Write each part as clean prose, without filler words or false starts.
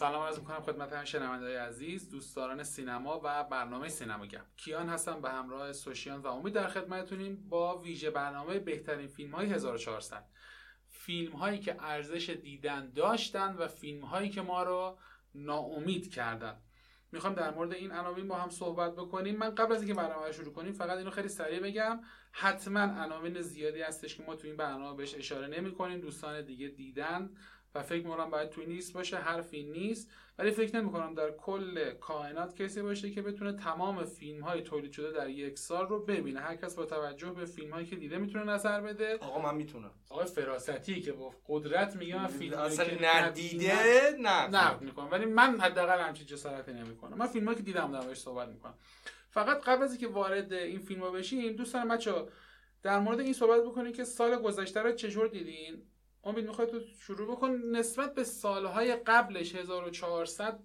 سلام عرض می‌کنم خدمت شنونده‌های عزیز، دوستداران سینما و برنامه سینماگپ. کیان هستم به همراه سوشیان و امید در خدمتتونیم با ویژه برنامه بهترین فیلم‌های 1400. فیلم‌هایی که ارزش دیدن داشتن و فیلم‌هایی که ما رو ناامید کردن. میخوام در مورد این عناوین با هم صحبت بکنیم. من قبل از اینکه برنامه رو شروع کنیم فقط اینو خیلی سریع بگم، حتما عناوین زیادی هستش که ما تو این برنامه بهش اشاره نمی‌کنیم، دوستان دیگه دیدن و فکر می‌کنم باید توی لیست باشه، حرفی نیست، ولی فکر نمی‌کنم در کل کائنات کسی باشه که بتونه تمام فیلم‌های تولید شده در یک سال رو ببینه. هر کس با توجه به فیلم‌هایی که دیده میتونه نظر بده. آقا من میتونم. آقا فراستی که با قدرت میگه من فیلمایی که ندیده نه میکنم، ولی من حداقل همچین جسارتی نمی‌کنم. من فیلمایی که دیدم دربارش صحبت می‌کنم. فقط قبل از اینکه وارد این فیلم‌ها بشیم دوستان بچه‌ها در مورد این صحبت بکنیم که سال گذشته رو چجور دیدین. امید میخوای تو شروع بکن. نسبت به سالهای قبلش 1400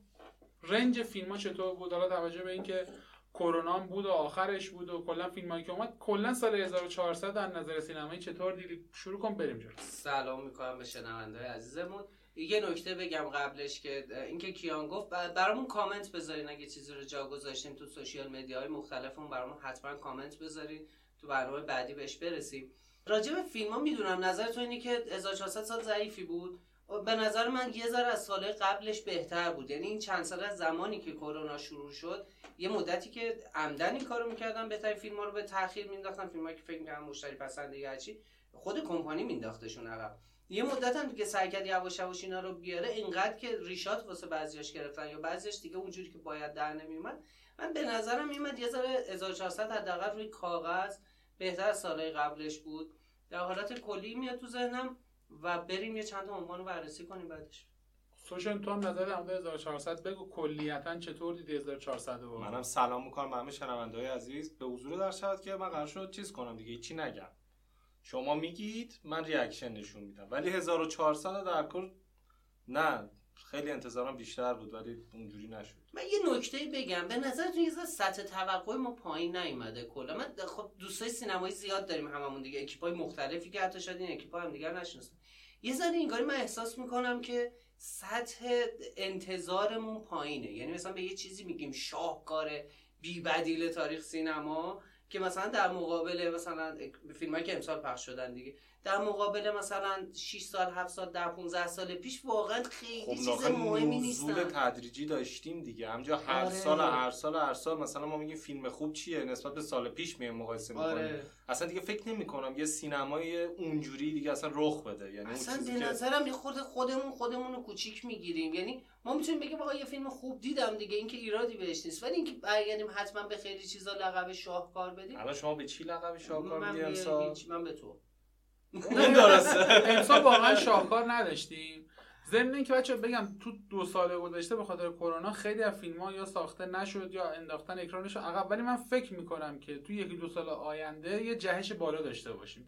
رنج فیلم‌ها چطور بود؟ حالا توجه به اینکه کرونا بود و آخرش بود و کلا فیلمایی که اومد، کلا سال 1400 در نظر سینمایی چطور دیدی؟ شروع کن بریم جلو. سلام میکنم به شنونده‌های عزیزمون. یه نکته بگم قبلش که اینکه کیان گفت برامون کامنت بذارین، اگه چیزی رو جا گذاشتیم تو سوشیال مدیاهای مختلفمون برامون حتما کامنت بذارین، تو برنامه بعدی بهش برسیم. راجع به فیلم‌ها میدونم نظرتون اینه که 1400 سال ضعیفی بود. به نظر من یه ذره از سال‌های قبلش بهتر بود. یعنی این چند سال از زمانی که کرونا شروع شد یه مدتی که عمدن این کارو می‌کردن، بهترین فیلم‌ها رو به تأخیر مینداختن، فیلمایی که فکر می‌کردن مشتری پسنده یا چی خود کمپانی مینداختشون عقب. یه مدت هم دیگه سعی کرد یواش یواش اینا رو بیاره، اینقدر که ریشات واسه بعضیاش گرفتن یا بعضیش دیگه اونجوری که باید در نمیومد. من به نظرم میاد یه ذره 1400 حداقل روی کاغذ بهتر از سال‌های قبلش بود. در حالت کلی میاد تو ذهنم و بریم یه چند تا عنوان رو بررسی کنیم بعدش. سوشن تو هم نظر در مورد 1400 بگو، کلیتاً چطور دیدی 1400 رو؟ منم سلام میکنم به همه شنونده‌های عزیز. به حضور در شهادت که من قرار شد چیز کنم دیگه، هیچی نگم. شما میگید من ریاکشن نشون میدم، ولی 1400 در کل نه، خیلی انتظارم بیشتر بود ولی اونجوری نشد. من یه نکته بگم، به نظرتون یه سطح توقع ما پایین نیومده کلا؟ من خب دوستای سینمایی زیاد داریم هممون دیگه، اکیپای مختلفی که حتی شاید این اکیپا هم دیگر نشناسن. یه ذره اینگاری من احساس میکنم که سطح انتظارمون پایینه. یعنی مثلا به یه چیزی میگیم شاهکار بی بدیل تاریخ سینما که مثلا در مقابل مثلا فیلمایی که امسال پخش شدن دیگه، در مقابل مثلا 6 سال 7 سال 10 15 سال پیش واقعا خیلی چیز مهمی نیستن. نزول تدریجی داشتیم دیگه، همونجا هر سال مثلا ما میگیم فیلم خوب چیه نسبت به سال پیش میایم مقایسه میکنیم. اصلا دیگه فکر نمی‌کنم یه سینمای اونجوری دیگه اصلا رخ بده. یعنی اصلا به نظرم یه خورده خودمون رو کوچیک میگیریم. یعنی ما میتونیم بگیم آقا یه فیلم خوب دیدم دیگه، اینکه ایرادی بهش نیست، ولی اینکه برگردیم حتما به خیلی چیزا لقب شاهکار بدیم. الان شما به چی لقب شاهکار میدی امسال؟ من به تو. این درسته. امسال واقعا شاهکار نداشتیم. ضمن اینکه بچه‌ها بگم تو 2 سال گذشته به خاطر کرونا خیلی از فیلم‌ها یا ساخته نشد یا انداختن اکرانش عقب، ولی من فکر می‌کنم که تو 1-2 سال آینده یه جهش بالا داشته باشیم.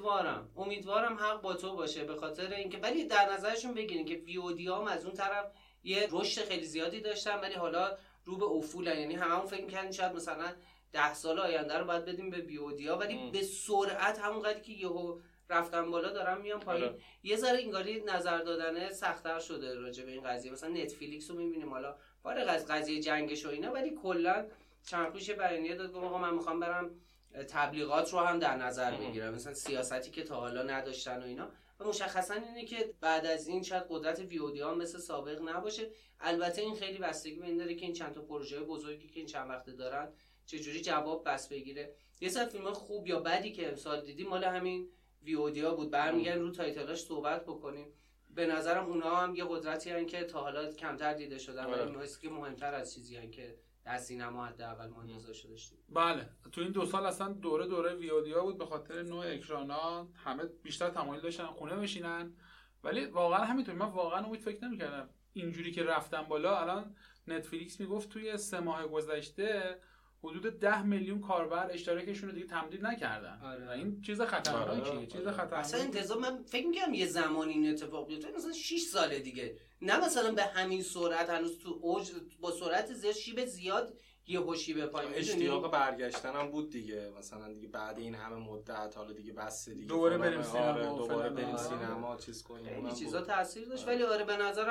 امیدوارم حق با تو باشه، به خاطر اینکه ولی در نظرشون بگیرین که ویودی هم از اون طرف یه رشد خیلی زیادی داشتن ولی حالا رو به افولن. یعنی هممون فکر می‌کردیم شاید مثلا 10 سال آینده رو باید بدیم به ویودی‌ها، ولی به سرعت همونقدری که یهو رفتن بالا دارن میان پایین. یه ذره اینگاری نظر دادن سخت‌تر شده راجع به این قضیه. مثلا نتفلیکس رو می‌بینیم حالا فارغ از قضیه جنگش و اینا، ولی کلا چند روز بیانیه داد که آقا من می‌خوام برم تبلیغات رو هم در نظر بگیرم، مثلا سیاستی که تا حالا نداشتن و اینا. و مشخصا اینه که بعد از این شاید قدرت ویودی ها مثل سابق نباشه. البته این خیلی بستگی به این داره که این چند تا پروژه بزرگی که این چند وقته دارن چجوری جواب بس بگیره. یه سری فیلم خوب یا بدی که امسال دیدیم مال همین ویودیا بود. برمیگردیم رو تایتلاش صحبت بکنیم. به نظرم اونا هم یه قدرتی هستن که تا حالا کمتر دیده شدن ولی مثل که مهمتر از چیزی هستن که در سینما حداقل ما انتظارش داشتیم. بله تو این 2 سال اصلا دوره ویودیا بود، به خاطر نوع اکرانا همه بیشتر تمایل داشتن خونه بشینن، ولی واقعا همینطور. من واقعا امید فکر نمی‌کردم اینجوری که رفتن بالا. الان نتفلیکس میگفت توی 3 ماه گذشته حدود 10 میلیون کاربر اشتراکشون رو دیگه تمدید نکردن. و این چیز خطرناکیه. چیز خطرناکه. اصلا انتظار من فکر می‌کنم یه زمانی این اتفاق بیفته، مثلا 6 سال دیگه، نه مثلا به همین سرعت هنوز تو اوج با سرعت زیاد شیب زیاد یه هوشی به پایین. اشتیاق برگشتن هم بود دیگه، مثلا دیگه بعد این همه مدت حالا دیگه بس دیگه دوباره بریم سینما، دوباره بریم سینما چیز کنیم. این چیزا تاثیر داشت. ولی آره به نظرم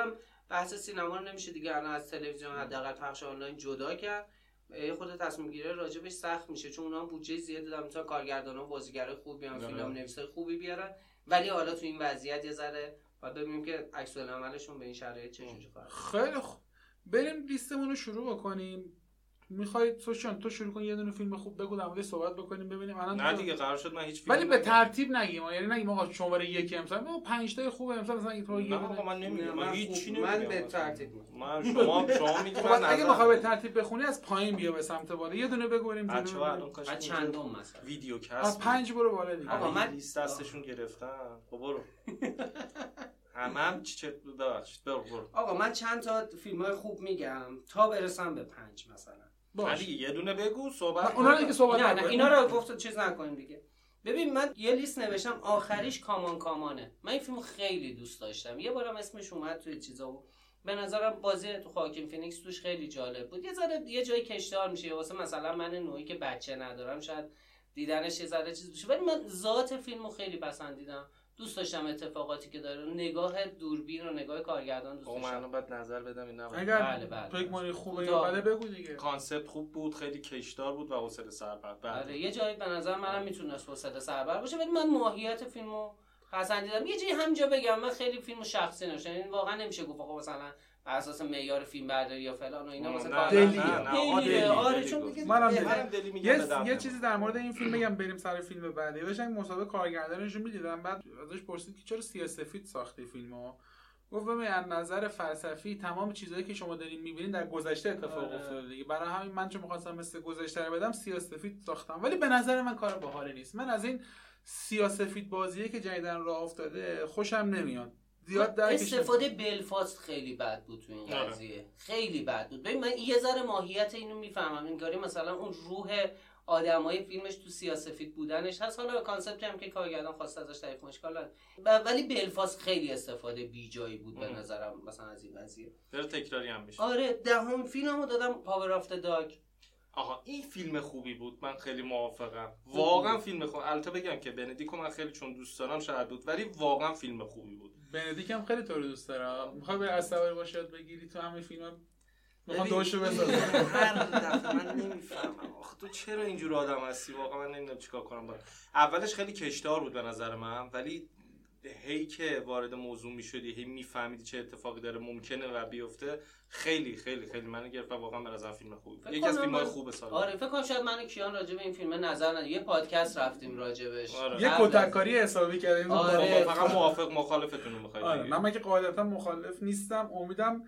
بحث سینما رو نمیشه دیگه الان از تلویزیون حداقل پخش آنلاین جدا کرد. خود تصمیم گیری راجبش سخت میشه چون اونها هم بودجه زیادی دارن، میتونن کارگردانا و بازیگرای خوب بیان، فیلمنویسای خوبی بیارن، ولی حالا تو این وضعیت یه ذره بعد ببینیم که عکس العملشون به این شرایط چجوری خواهد. خیلی خوب، بریم لیستمون رو شروع بکنیم. میخواید سوشان تو شروع کن، یه دونه فیلم خوب بگو در موردش صحبت بکنیم ببینیم. الان نه دیگه قرار شد من هیچ فیلمی، ولی به ترتیب نگیم، یعنی نگیم آقا شماره 1 امسال بگو 5 تا خوبه امسال مثلا تو نه آقا من نمیگم، من هیچ نمیگم، من به ترتیب من شما میگی من اگه بخوای به ترتیب بخونی از پایین بیا به سمت بالا، یه دونه بگو بریم بچه‌ها الان کاش از چندم مثلا ویدیو کست از 5 برو بالا دیگه. آقا من لیست دستشون گرفتن. خب برو هم چه ببخشید برو. آقا من چند تا فیلمای خوب میگم تا برسم به 5 مثلا. ولی یه دونه بگو صحبت اونا رو دیگه صحبت نه اینا رو گفت چیز نکنیم دیگه. ببین من یه لیست نوشتم آخریش کامانه. من این فیلمو خیلی دوست داشتم، یه بارم اسمش اومد توی چیزا و به نظرم بازی تو خواکین فینیکس توش خیلی جالب بود. یه جای کشدار میشه واسه مثلا من نوعی که بچه ندارم شاید دیدنش یه ذره چیز بشه، ولی من ذات فیلمو خیلی پسندیدم، دوست داشتم اتفاقاتی که داره، نگاه دوربین و نگاه کارگردان دوست داشتم. من بعد نظر بدم این نبود. اگر فکر مونی خوبه یا بده بگو دیگه. کانسپت خوب بود، خیلی کشدار بود و حوصله سربر. آره یه جایی به نظر منم میتونست حوصله سربر باشه، ولی من ماهیت فیلمو پسندیدم. یه جایی همینجا بگم من خیلی فیلمو شخصی نوشتم، یعنی واقعا نمیشه گفت آقا مثلا بر اساس معیار فیلم برداری یا فلان و اینا مثلا دلیه. آره چون منم دلی میگم. یه چیزی در مورد این فیلم بگم بریم سر فیلم بعدی. داشتم مسابقه کارگردانش رو می‌دیدم، بعد ازش پرسید که چرا سیاه‌سفید ساختی فیلمو. گفت ببین از نظر فلسفی تمام چیزایی که شما دارین می‌بینین در گذشته اتفاق افتاده دیگه، برای همین من چون می‌خواستم مثل گذشته رو بدم سیاه‌سفید ساختم، ولی به نظر من کار باحالی نیست. من از این سیاه‌سفید بازیه که جدیدن راه افتاده خوشم نمیاد. زیاد استفاده بلفاست خیلی بد بود تو این قضیه، خیلی بد بود. ببین من یه ذره ماهیت اینو میفهمم، انگاری مثلا اون روح آدمای فیلمش تو سیاه‌سفید بودنش هست، حالا کانسپتی هم که کارگردان خواسته ازش تعریف مشکل، ولی بلفاست خیلی استفاده بیجایی بود به نظرم مثلا از این قضیه. تکراری هم میشه. آره دهم فیلمو دادم پاور آف د داگ. آها این فیلم خوبی بود، من خیلی موافقم. واقعا فیلم خوب. البته بگم که بندیکو من خیلی چون دوست دارم شاید بود، ولی واقعا فیلم خوبی بود. بندیک هم خیلی تو رو دوست داره. میخوای به اسوار باشد بگیری تو همین فیلم میخوام دوشو بسازم. هر دفعه من نمیفهمم آخه تو چرا اینجور آدم هستی، واقعا من نمیدونم چیکار کنم باید. اولش خیلی کشدار بود به نظر من، ولی هی که وارد موضوع میشدی هی میفهمیدی چه اتفاقی داره ممکنه و بیفته، خیلی خیلی خیلی منو گرفت و واقعا به نظر فیلم خوبی بود. یکی از فیلم‌های خوب سال. آره فکر کنم شاید من و کیان راجع به این فیلم نظر ندیم، یه پادکست رفتیم راجبش. یه کتککاری حسابی کردیم. آره فقط موافق مخالفتون رو می‌خواید. آره من که قاعدتا مخالف نیستم، امیدم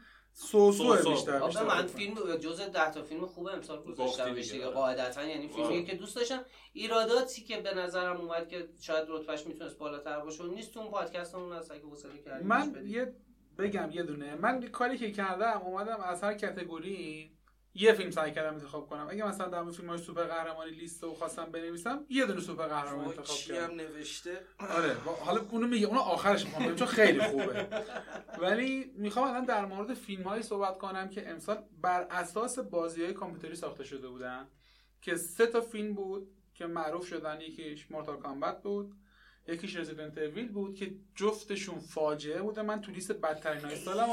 سو بیشتر. من فیلم جزء 10 تا فیلم خوب امسال گذاشتم دیگه قاعدتا، یعنی فیلمی که دوست داشتم. ایراداتی که به نظرم اومد که شاید رتبهش میتونست بالاتر باشه نیست تو اون پادکستمون هست که وصله کردیم. من بگم یه دونه من کاری که کردم اومدم از هر کاتگوری یه فیلم سعی کردم انتخاب کنم. اگه مثلا در فیلم‌های سوپر قهرمانی لیست رو خواستم بنویسم یه دونه سوپر قهرمان انتخاب کردم. چی هم نوشته؟ آره حالا اونو میگه، اونو آخرش میخوام بگم چون خیلی خوبه. ولی میخوام الان در مورد فیلم‌هایی صحبت کنم که امسال بر اساس بازی‌های کامپیوتری ساخته شده بودن که 3 تا فیلم بود که معروف شدن. یکیش مورتال کامبت بود، یکیش رزیدنت اویل بود که جفتشون فاجعه بوده. من تو لیست بدترینای سالم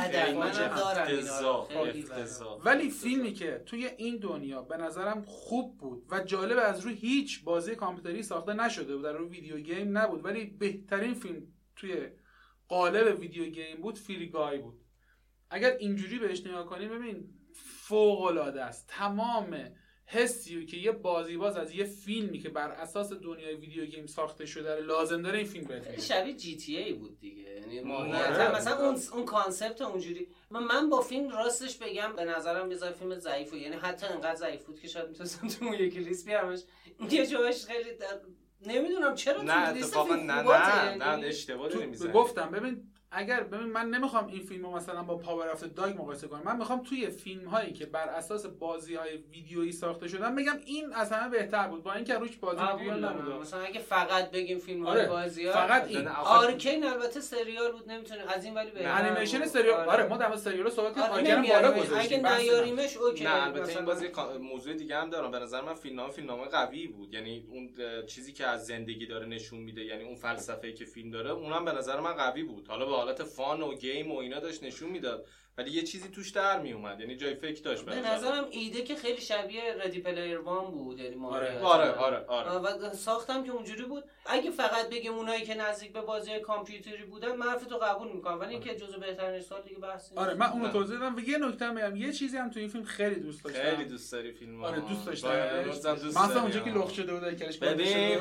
آوردم. ولی فیلمی که توی این دنیا به نظرم خوب بود و جالب از روی هیچ بازی کامپیوتری ساخته نشده بود، در روی ویدیو گیم نبود ولی بهترین فیلم توی قالب ویدیو گیم بود، فری گای بود. اگر اینجوری بهش نگاه کنی ببین فوق العاده است. تمام حسی که یه بازیباز از یه فیلمی که بر اساس دنیای ویدیو گیم ساخته شده لازم داره این فیلم بده. شبیه جی تی ای بود دیگه، یعنی ماهیت مثلا اون کانسپت اونجوری. من با فیلم راستش بگم به نظرم بذار فیلم ضعیفه، یعنی حتی انقدر ضعیف بود که شاید میتونستم تو اون یکی لیست بیارمش. یه جاش خیلی نمیدونم چرا تو لیست فیلم نه اشتباه داری میزنی. گفتم ببین من نمیخوام این فیلمو مثلا با پاور آف داگ مقایسه کنم. من میخوام توی فیلم هایی که بر اساس بازی‌های ویدیویی ساخته شدن بگم این از همه بهتر بود، با اینکه روش بازی ویدیو نبود. مثلا اگه فقط بگیم فیلم‌های بازی‌ها فقط این آرکین البته سریال بود نمیتونه از این ولی به انیمیشن سریال. آره ما در مورد سریال صحبت کنیم، آرکین بالا گذاشتیم. اگه نیاریمش اوکی. نه البته این بازی موضوع دیگه هم دارم. به نظر من فیلمنامه قوی بود، یعنی اون چیزی که از زندگی داره نشون میده، یعنی اون فلسفه‌ای که فیلم داره اونم به نظر من قوی بود. حالا حالت فان و گیم و اینا داشت نشون میداد، ولی یه چیزی توش در می اومد، یعنی جای فکر داشت. به نظرم ایده که خیلی شبیه ردی پلیر وان بود، یعنی آره. و ساختم که اونجوری بود. اگه فقط بگیم اونایی که نزدیک به بازی کامپیوتری بودن، من حرفتو قبول میکنم، ولی اینکه جزو بهترین سال دیگه بحث. آره من اونو توضیح دادم. و یه نکته میگم، یه چیزی هم تو این فیلم خیلی دوست داشتم. خیلی دوست داری فیلمو؟ آره دوست داشتم. مثلا اونجا که لخت شده بود کلش ببین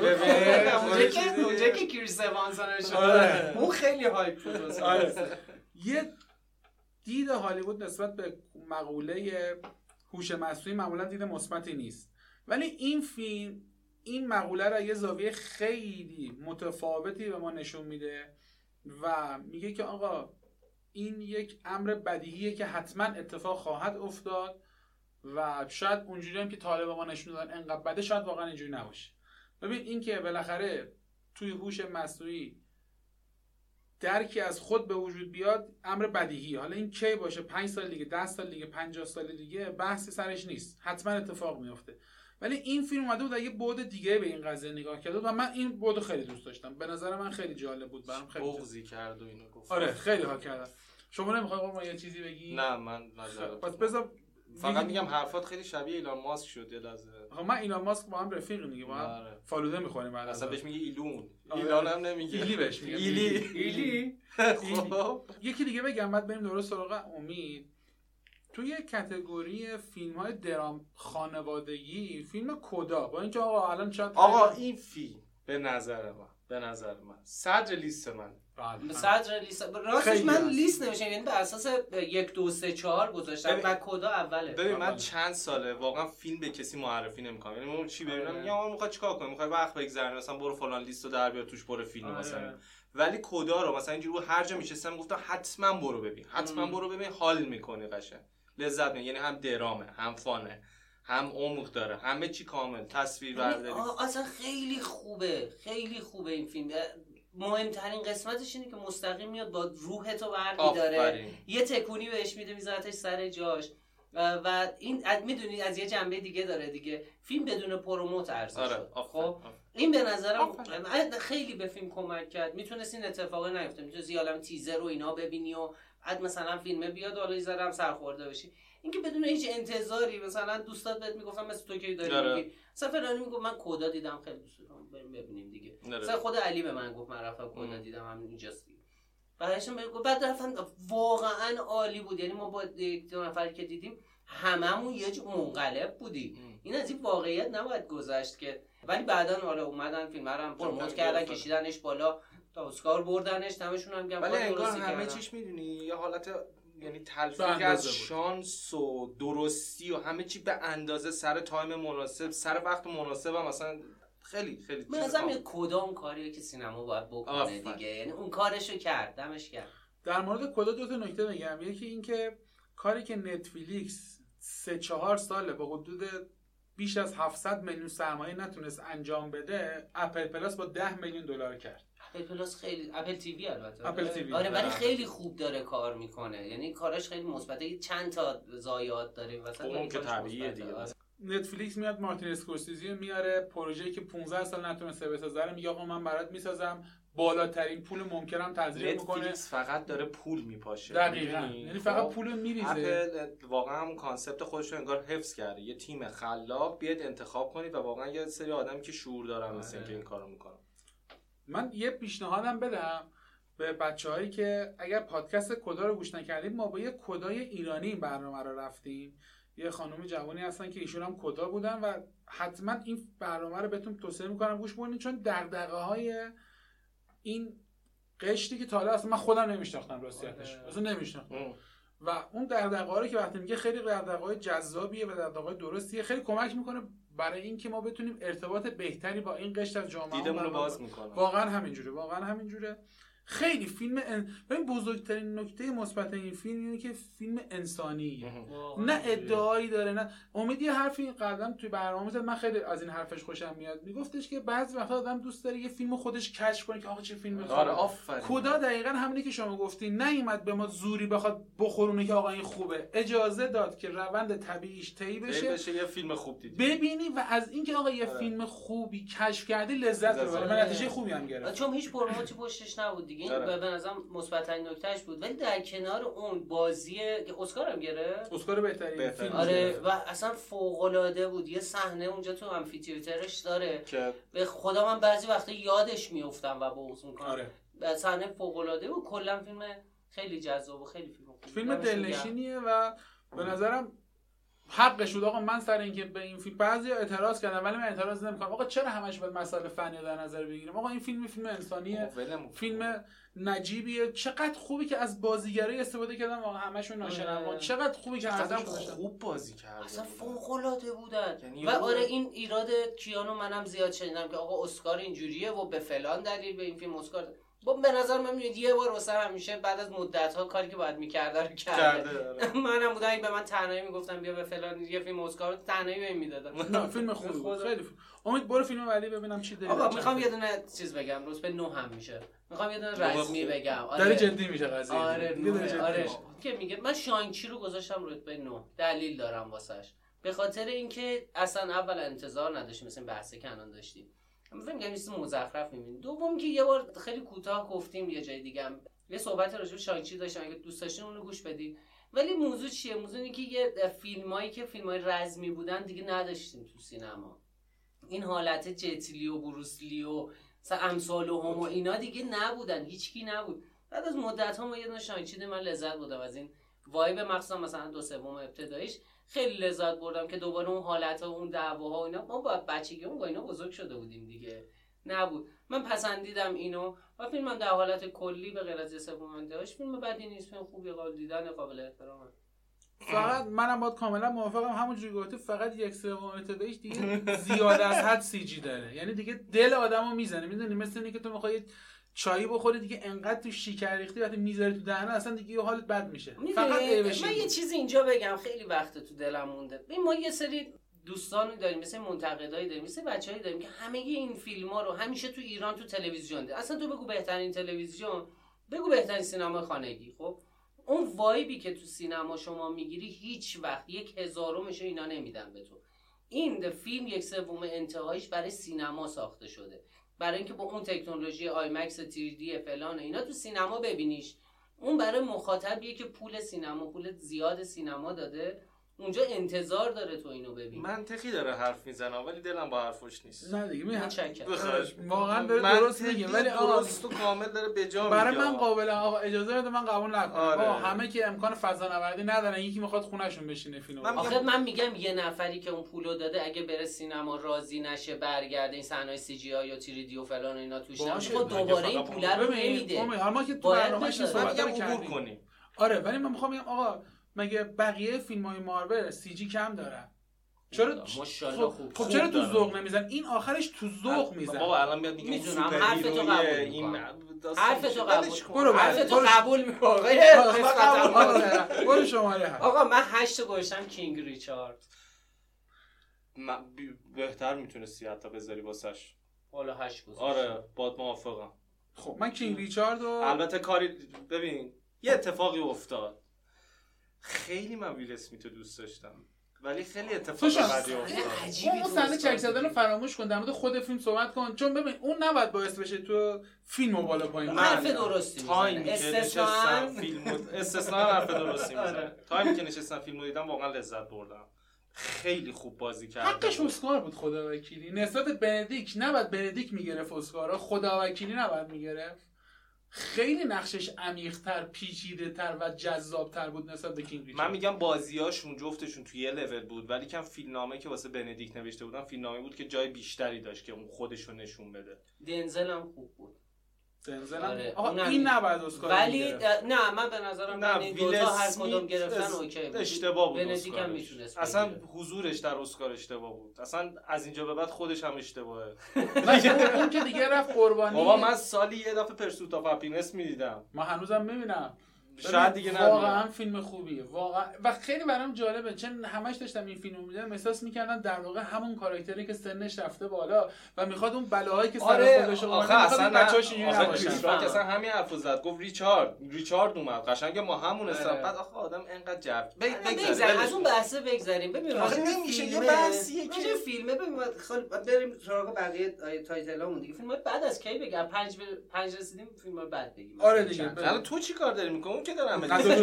اونجا که کریس اوانس نشد، اون خیلی هایپ بود. یه دید هالیوود نسبت به مقوله هوش مصنوعی معمولا دید مثبتی نیست، ولی این فیلم این مقوله را یه زاویه خیلی متفاوتی به ما نشون میده و میگه که آقا این یک امر بدیهیه که حتما اتفاق خواهد افتاد و شاید اونجوری هم که طالب ما نشون دادن انقدر بده، شاید واقعا اینجوری نباشه. ببین این که بالاخره توی هوش مصنوعی درکی از خود به وجود بیاد امر بدیهی، حالا این کی باشه 5 سال دیگه، 10 سال دیگه، 50 سال دیگه بحثی سرش نیست، حتما اتفاق میفته. ولی این فیلم اومده بود یه بعد دیگه به این قضیه نگاه کرد و من این بعد خیلی دوست داشتم. به نظر من خیلی جالب بود، برام خیلی بغضی کرد و اینو گفت. آره خیلی ها کردم. شما نمیخوای قربان یه چیزی بگی؟ نه من نظر پس بذار فقط میگم حرفات خیلی شبیه ایلان ماسک شد یه لحظه. من ایلان ماسک با هم رفیقیم دیگه، با هم فالوده میخوریم بعد اصلا بهش میگه ایلون. ایلان هم نمیگه، ایلی بهش میگه. ایلی. خب یکی دیگه بگم بعد بریم درست سراغ امید. توی کاتگوری فیلم‌های درام خانوادگی فیلم کدا، با اینکه آقا الان چند آقا این فیلم به نظر من صدر لیست من. صدر لیست راستش من لیست نمیشم، یعنی بر اساس 1 2 3 4 گذاشتم و کدا اوله. ببین من چند ساله واقعا فیلم به کسی معرفی نمی‌کنم، یعنی من چی ببینم یا من می‌خوام چیکار کنم، می‌خوام وقت بگذرونم، مثلا برو فلان لیستو در بیار توش برو فیلم مثلا. ولی کدا رو مثلا اینجوری هر جا میشستم گفتم حتما برو ببین، حتما برو ببین، حال می‌کنی قشنگ، لذت می‌بری، یعنی هم درامه هم فانه هم عمق داره، همه چی کامل، تصویربرداری اصلا خیلی خوبه، خیلی خوبه این فیلم. مهمترین قسمتش اینه که مستقیم میاد با روح تو برمی‌داره، یه تکونی بهش میده میذارتش سر جاش و این میدونید از یه جنبه دیگه داره دیگه، فیلم بدون پروموت عرضه شد. خب این به نظرم خیلی به فیلم کمک کرد. میتونست این اتفاقی نیفته، میتونستی عالم تیزر و اینا ببینی و بعد مثلا فیلمه بیاد و حالا زدم سرخورده بشی. اینکه بدون هیچ انتظاری مثلا دوستات بهت میگفتن مثل تو که داری میگی مثلا فلانی میگفت من کدا دیدم خیلی دوست دارم بریم ببینیم دیگه، مثلا خود علی به من گفت من رفتم کدا دیدم همین اینجاست دیگه، بعد رفتن واقعا عالی بود. یعنی ما با 2 نفری که دیدیم هممون یه جو منقلب بودیم. این از این واقعیت نباید گذشت که، ولی بعداً حالا اومدن فیلم رو هم پروموت کردن، کشیدنش بالا تا اسکار بردنش، دمشون هم گرم. ولی انگار همه چیش میدونی یه حالت یعنی تلفیق از شانس و درستی و همه چی به اندازه سر تایم مناسب سر وقت مناسب هم مثلا خیلی من ازم یه کدام کاریه که سینما باید بکنه دیگه، یعنی اون کارشو کرد، دمش گرم. در مورد کدا 2 تا نکته بگم. یکی این که کاری که نتفلیکس 3-4 ساله با حدود بیش از 700 میلیون سرمایه نتونست انجام بده، اپل پلاس با 10 میلیون دلار کرد. اپل پلاس خیلی، اپل تیوی البته، اپل تیوی آره، ولی خیلی خوب داره کار میکنه، یعنی کارش خیلی مثبته، چند تا ضایعات داره واسه اون که طبیعیه دیگه. نتفلیکس میاد مارتین اسکورسیزی میاره، پروژه‌ای که 15 سال نتونسته بسازه رو میگه آقا من برات میسازم، بالاترین پول ممکنم تزریق میکنه. نتفلیکس فقط داره پول میپاشه. دقیقاً، یعنی فقط پول میریزه. اپل واقعا همون کانسپت خودش رو انگار حفظ کرده، یه تیم خلاق بیاد انتخاب کنید و واقعا یه سری آدمی که شعور دارن مثلا که این کارو میکنن. من یه پیشنهادم بدم به بچه‌هایی که اگر پادکست کدا رو گوش نکردید، ما با یه کدای ایرانی این برنامه رو رفتیم. یه خانم جوانی هستن که ایشون هم کدا بودن و حتما این برنامه رو بهتون توصیه میکنم گوش کنید، چون دغدغه‌های این قشتی که تا حالا اصلا من خودم نمیشناختم راستیتش، اصلا نمیشناختم و اون دغدغه‌ها رو که وقتی میگه خیلی دغدغه‌های جذابیه و دغدغه‌های درستیه، خیلی کمک میکنه برای اینکه ما بتونیم ارتباط بهتری با این قشر از جامعه دیدمون رو باز میکنه. واقعا همینجوره. خیلی فیلم ببین بزرگترین نکته مثبت این فیلم اینه که فیلم انسانیه، نه ادعایی داره نه. امید یه حرفی قدم توی برنامه زد، من خیلی از این حرفش خوشم میاد، میگفتش که بعضی وقتا آدم دوست داره یه فیلمو خودش کشف کنه که آقا چه فیلمی خوبه. آره آفرین. کدا دقیقاً همونی که شما گفتین، نیومد به ما زوری بخواد بخورونه که آقا این خوبه، اجازه داد که روند طبیعیش طی بشه یه فیلم خوب دیدی ببینی و از اینکه آقا یه فیلم خوبی کشف کردی لذت ببری و نتیجه خوبی هم گرفت، چون هیچ پروموتی پشتش نبود دیگه. دیگه این به نظرم مثبت ترین نکتهش بود. ولی در کنار اون بازی که اسکار هم گرفت، اسکار بهترین فیلم، آره، و اصلا فوق العاده بود. یه صحنه اونجا تو آمفی‌تئاترش داره که به خدا من بعضی وقتا یادش میافتم و بغض میکنم. آره. صحنه فوق العاده بود. کلا فیلم خیلی جذاب و خیلی فیلم دلنشینیه و به نظرم حقش بود. آقا من سر اینکه به این فیلم بعضی اعتراض کردن ولی من اعتراض نمی‌کنم. آقا چرا همش باید مسائل فنی رو در نظر بگیریم؟ آقا این فیلم انسانیه، فیلم نجیبیه. چقدر خوبی که از بازیگرای استفاده کردن، واقعا همشون ناشنوا. چقدر خوبی که آدم خوب بازی کرد، اصلا فوق العاده بودن. و آره این ایراد کیانو منم زیاد شنیدم که آقا اسکار اینجوریه و به فلان دلیل به این فیلم اسکار. به نظر من میاد یه بار واسه همیشه بعد از مدت‌ها کاری که باید می‌کرده رو کرده. منم بودم به من تنهایی میگفتم بیا به فلان یه فیلم اسکار تنهایی بهم میدادن. نه فیلم خوبی بود، خیلی خوب. امید برو فیلم بعدی ببینم چی داری. آقا میخوام یه دونه چیز بگم، رتبه 9 هم میشه. میخوام یه دونه رسمی بگم. داره جدی میشه قضیه. آره که میگه من شانگچی رو گذاشتم رتبه 9. دلیل دارم واسش. به خاطر اینکه اصلا اول انتظار نداشتیم مثلا بحث کنان داشتیم. من فکر می‌کنم چیز مزخرف می‌بینیم. دوم که یه بار خیلی کوتاه گفتیم یه جای دیگه هم یه صحبت راجع به شانگچی داشتم، اگه دوست داشتین اون رو گوش بدید. ولی موضوع چیه؟ موضوع اینه که یه فیلمایی که فیلمای رزمی بودن دیگه نداشتیم تو سینما. این حالت جتلی و بروسلی و امثال و هم و اینا دیگه نبودن، هیچکی نبود. بعد از مدت‌ها ما یه دونه شانگچی دیدم، من لذت بردم از این وایب، مخصوصا مثلا 2/3 ابتداییش خیلی لذت بردم که دوباره اون حالت‌ها و اون دعواها و اینا، ما با بچگیمون با اینا بزرگ شده بودیم دیگه، نبود. من پسندیدم اینو و فیلمم در حالت کلی به غیر از 2/3 انتهاش فیلم بدی نیست، فیلم خوبی، قابل دیدن، قابل احترامه. فقط منم باید کاملا موافقم، همونجوری گفتی فقط 1/3 ابتداییش دیگه زیاده از حد سی جی داره، یعنی دیگه دل آدمو میزنه. میدونی مثل اینکه تو می‌خوای چایی بخوری دیگه انقدر تو شکر ریختی وقتی میذاری تو دهنه اصلا دیگه یه حالت بد میشه. فقط من یه چیزی اینجا بگم خیلی وقت تو دلم مونده. ما یه سری دوستانی داریم، مثل منتقدایی داریم، مثل بچه‌ای داریم که همه این فیلم‌ها رو همیشه تو ایران تو تلویزیون ده. اصلا تو بگو بهترین تلویزیون، بگو بهترین سینما خانگی، خب اون وایبی که تو سینما شما میگیری هیچ وقت 1/1000 اینا نمیدن به تو. این فیلم 1/3 انتهایش برای سینما ساخته شده، برای اینکه با اون تکنولوژی آیمکس 3D فلان اینا تو سینما ببینیش. اون برای مخاطبیه که پول زیاد سینما داده، اونجا انتظار داره تو اینو ببین. منطقی داره حرف میزنه ولی دلم با حرفش نیست. نه دیگه بخواش واقعا داره درست میگه ولی درست و کامل داره به جا میگه. برای من قابل اجازه بده من قبول نکنم. همه که امکان فضانوردی ندارن، یکی میخواد خونهشون بشینه فیلمو. آخه من میگم یه نفری که اون پولو داده اگه بره سینما راضی نشه برگرده این صحنه‌های سی جی آی یا 3D و فلان و اینا توش نشه، دوباره این پول رو نمیده. ما که تو برنامه‌اش صحبت کردیم. آره ولی من میخوام بگم آقا مگه بقیه فیلم‌های مارول سی جی کم دارن؟ چرا ماشاءالله خب چرا تو ذوق نمیزن؟ این آخرش تو ذوق میزنه. بابا الان میاد میگه میدونم حرف تو قبول این حرف تو قبول میکنم. برو شماره آقا من 8 گذاشتم کینگ ریچارد. بهتر میتونستی حتی بذاری واسش. حالا 8 گذاشتم. آره باهات موافقم. خب من کینگ ریچارد رو البته کاری ببین یه اتفاقی افتاد. خیلی من ویل اسمیت رو دوست داشتم ولی خیلی اتفاق بدی افتاد. اون صحنه چک زدن رو فراموش کن، در مورد خود فیلم صحبت کن، چون ببین اون نباید باعث بشه تو فیلمو بالا پایین کنی. حرف درستی میزنه. استثناء حرف درستی میزنه. تایمی که نشستم فیلمو دیدم واقعا لذت بردم. خیلی خوب بازی کرد. حقش اسکار بود خداوکیلی. نسبت بندیک نباید بندیک میگرفت اسکارا، خداوکیلی نباید میگرفت. خیلی نقشش عمیق‌تر، پیچیده‌تر و جذاب‌تر بود نسبت به کینگ ریچارد. من میگم بازیاشون جفتشون توی یه لول بود ولی کم فیلمنامه که واسه بندیک نوشته بودن فیلمنامه بود که جای بیشتری داشت که اون خودشو نشون بده. دنزل هم خوب بود. آره. آقا این نباید اسکار ولی نه من به نظرم این دو تا هر کدوم گرفتن اوکی بود. اشتباه بود. بندیک هم میتونست اصلا حضورش در اسکار اشتباه بود. اصلا از اینجا به بعد خودش هم اشتباهه. اون که دیگه رفت قربانی. بابا من سالی یه دفعه پرسوت آف هپینس میدیدم. ما هنوزم میبینم. شاید دیگه واقعا فیلم خوبیه واقعا و خیلی برام جالبه، چون همش داشتم این فیلمو می‌دیدم احساس می‌کردم در واقع همون کاراکتری که سنش رفته بالا و میخواد اون بلاهایی که سر خودش اومده میخواد بچه‌هاش اینجوری نباشن. اصلا همین حرفو زد، گفت ریچارد اومد قشنگ ما همون استاد. بعد آخه آدم انقدر جرف بگذاریم از اون بحثه بگذاریم. ببین آخه نمیشه یه بحثیه که فیلمه بریم سراغ بقیه تایتلامون دیگه. فیلم‌ها بعد از کی بگم 5 رسیدیم فیلم‌ها بعد بگیم. آره دیگه. الان تو چی کار داری می‌کنی؟ اون که دارم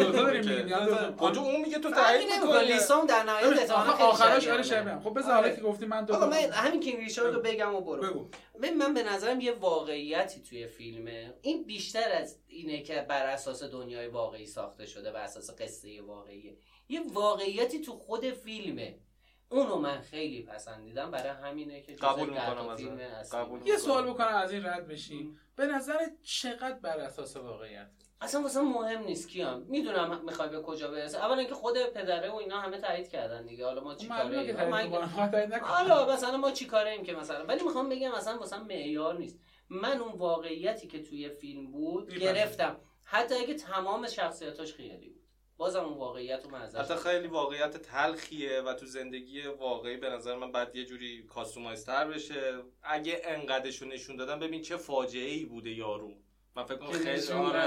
کجا اون میگه تو تایید می‌کنی لیستم در نهایت آخرش آره شبیه. خب بذار حالا که گفتی من آقا من همین کینگ ریچارد رو بگم و برو. من به نظرم یه واقعیتی توی فیلمه، این بیشتر از اینه که بر اساس دنیای واقعی ساخته شده، بر اساس قصه واقعیه، یه واقعیتی تو خود فیلمه. اونو من خیلی پسندیدم، برای همینه که قبول میکنم ازت. یه سوال بکنم از این رد بشیم، به نظرت چقدر بر اساس واقعیت؟ اصلا واسه مهم نیست کیام، میدونم میخوای به کجا برسه. اولا اینکه خود پدره و اینا همه تایید کردن دیگه، حالا ما چیکاره ایم؟ حالا مثلا ما چیکاره ایم که مثلا، ولی میخوام بگم مثلا واسه معیار نیست. من اون واقعیتی که توی فیلم بود گرفتم، حتی اگه تمام شخصیتاش خیالی بود بازم اون واقعیت رو ازش. حتی خیلی واقعیت تلخیه و تو زندگی واقعی به نظر من بعد یه جوری کاستومایزتر بشه. اگه انقدرشو نشون دادم، ببین چه فاجعه‌ای بوده یارو. من فکر کنم خیلی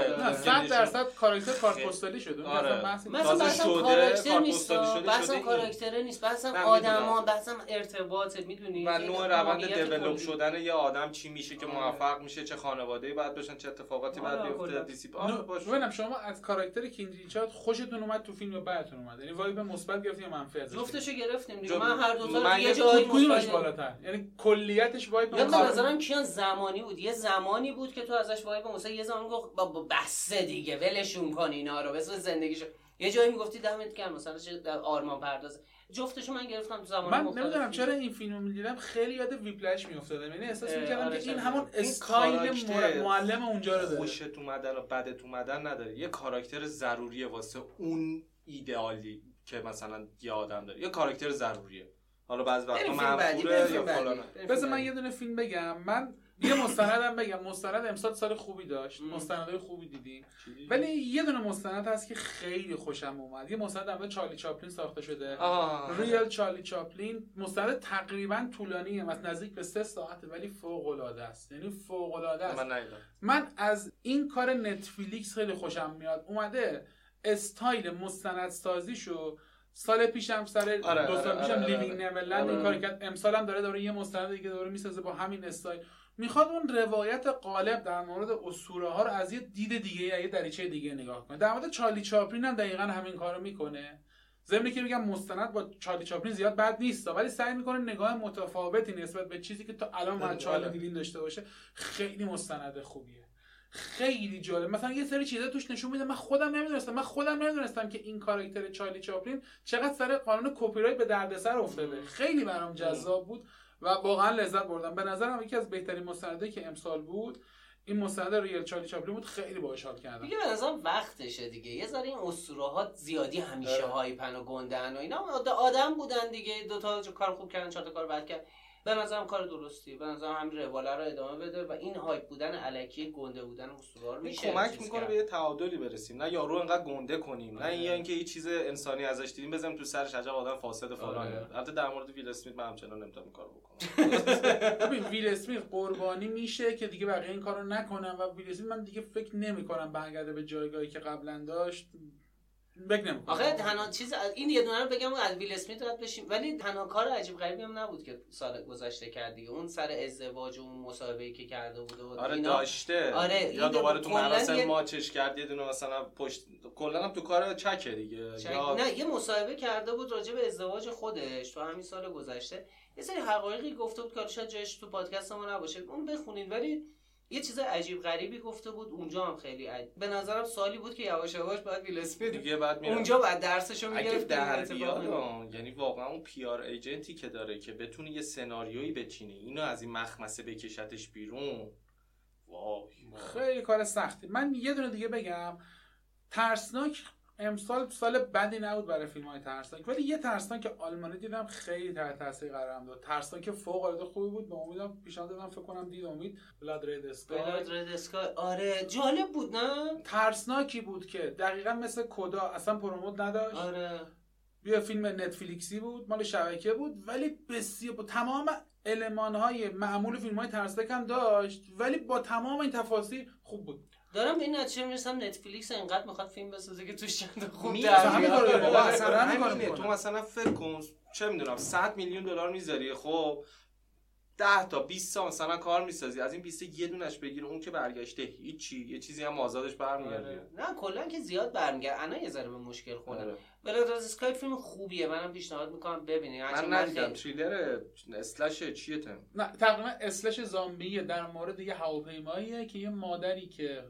100% کاراکتر کارت پستالی شده. مثلا کاراکتر نیست، مثلا کاراکتر نیست، مثلا آدما، مثلا ارتباطه، میدونی؟ و نوع روند دیولپ شدن یه آدم چی میشه که موفق میشه، چه خانواده‌ای باید باشن، چه اتفاقاتی باید بیفته، دیسیپلین باشه. ببینم شما از کاراکتر کینگ ریچارد خوشتون اومد تو فیلم یا بعدتون اومد؟ یعنی وایب مثبت گرفتین یا منفی ازش؟ جفتشو گرفتیم دیگه. من هر دو تا یه جایی کدومش بالاتر؟ یعنی کلیتش وایب به نظرم کیان زمانی بود. یه زمانی بود که تو ازش وایب مثلا یه زمان گفت بابا بس دیگه ولشون کن اینا رو، بس زندگیشو. یه جایی میگفتی دمت گرم مثلا چه آرمان پرداز. جفتشو من گرفتم تو زمان من نمیدونم چرا این فیلمو می‌دیدم خیلی یاد ویپلش میافتادم، یعنی احساس می‌کردم که این همون استایل معلم اونجا رو داره. خوشت اومدن و بدت اومدن نداره، یه کاراکتر ضروریه واسه اون ایدئالی که مثلا یه آدم داره، یه کاراکتر ضروریه. حالا بعضی وقتا منفوره یا فلانه. بذار من یه دونه فیلم بگم. من یه مستندم بگم. مستند امسال سال خوبی داشت، مستندای خوبی دیدیم، ولی یه دونه مستند هست که خیلی خوشم اومد. یه مستند در مورد چارلی چاپلین ساخته شده، ریل چارلی چاپلین. مستند تقریبا طولانیه، مثلا نزدیک به 3 ساعته، ولی فوق العاده است. یعنی فوق العاده است. من از این کار نتفلیکس خیلی خوشم میاد. اومده استایل مستندسازیشو سال پیشم سر 2 سال پیشم لیوینگ نیورلند این کار کرد، امسال هم داره یه مستند دیگه داره میسازه با همین استایل. میخواد اون روایت غالب در مورد اسطوره ها رو از یه دید دیگه یا یه دریچه دیگه نگاه کنه. در مورد چارلی چاپلین هم دقیقاً همین کارو میکنه. ضمن که میگم مستند با چارلی چاپلین زیاد بد نیست، ولی سعی میکنه نگاه متفاوتی نسبت به چیزی که تا الان ما چارلی دیدیم داشته باشه. خیلی مستند خوبیه، خیلی جالب. مثلا یه سری چیزا توش نشون میده من خودم نمیدونستم که این کاراکتر چارلی چاپلین چقدر سر قانون کپی رایت به دردسر افتاده. خیلی برام جذاب بود و واقعا لذت بردم. به نظرم یکی از بهترین مستندایی که امسال بود این مستند ریل چارلی چاپلین بود. خیلی باحال حال کردم دیگه. به نظرم وقتشه دیگه. یه ذره این اسطوره ها زیادی همیشه هایپن و گندن و اینا آدم بودن دیگه. 2 تا کار خوب کردن، 4 تا کار بد کردن. به نظرم کار درستیه. به نظرم همین رواله رو ادامه بده و این هایپ بودن الکی گنده بودن اسطوره رو میشه کمک میکنه به یه تعادلی برسیم. نه یارو انقدر گنده کنیم، نه اینکه یه چیز انسانی ازش دیدیم بزنیم تو سرش عجب آدم فاسد فلانه. البته در مورد ویل اسمیت من همچنان نمیتونم این کارو بکنم. ببین ویل اسمیت قربانی میشه که دیگه بقیه این کارو نکنن و ویل اسمیت من دیگه فکر نمی‌کنم برگرده به جایگاهی که قبلا داشت. بگم آخه تنها چیز این یه دونه رو بگم از ویل اسمیت رد بشیم، ولی تنها کار عجیب غریبی هم نبود که سال گذشته کرد دیگه. اون سر ازدواج و اون مصاحبه‌ای که کرده بود و اینا داشته. یا دوباره تو مراسم ماچش کرد یه دونه مثلا پشت کلا هم تو کار چکه دیگه. نه یه مصاحبه کرده بود راجع به ازدواج خودش تو همین سال گذشته. یه سری حقایقی گفته بود که شاید جاش تو پادکست ما نباشه، اون بخونید. ولی یه چیز عجیب غریبی گفته بود اونجا هم خیلی به نظرم سالی بود که یواش یواش باید ویل اسمیت دیگه بعد اونجا بعد درسشو میگرفت در بیاد. یعنی واقعا اون پی آر ایجنتی که داره که بتونه یه سناریویی بچینه اینو از این مخمسه بکشتش بیرون، وای خیلی کار سختی. من یه دونه دیگه بگم، ترسناک امسال سال بدی نبود برای فیلم‌های ترسناک، ولی یه ترسناک که آلمانی دیدم خیلی تحت تاثیر قرار داد. ترسناک فوق العاده خوبی بود. به امیدم پیشنهاد دادم، فکر کنم دید امید، بلاد رید اسکای. آره جالب بود نه؟ ترسناکی بود که دقیقاً مثل کدا اصلا پروموت نداشت. آره یه فیلم نتفلیکسی بود، مال شبکه بود، ولی بسیار با تمام المان‌های معمول فیلم‌های ترسناک هم داشت، ولی با تمام این تفاصیل خوب بود. دارم به این نتیجه میرسم نتفلیکس انقدر میخواد فیلم بسازه که توش چند خوب همینه. تو مثلا فکر کن چه میدونم 100 میلیون دلار میذاری، خب 10 تا 20 تا مثلا کار میسازی، از این 20 یه دونش بگیر، اون که برگشته هیچی، یه چیزی هم آزادش برمیگرده. نه کلا که زیاد برمیگرده. انا یه ذره به مشکل خورده. بلاد اسکای فیلم خوبیه، منم پیشنهاد میکنم ببینید. من ندیدم. تریلر اسلش چیه تم؟ نه تقریبا اسلش زامبیه، در مورد یه هواپیماییه که یه مادری که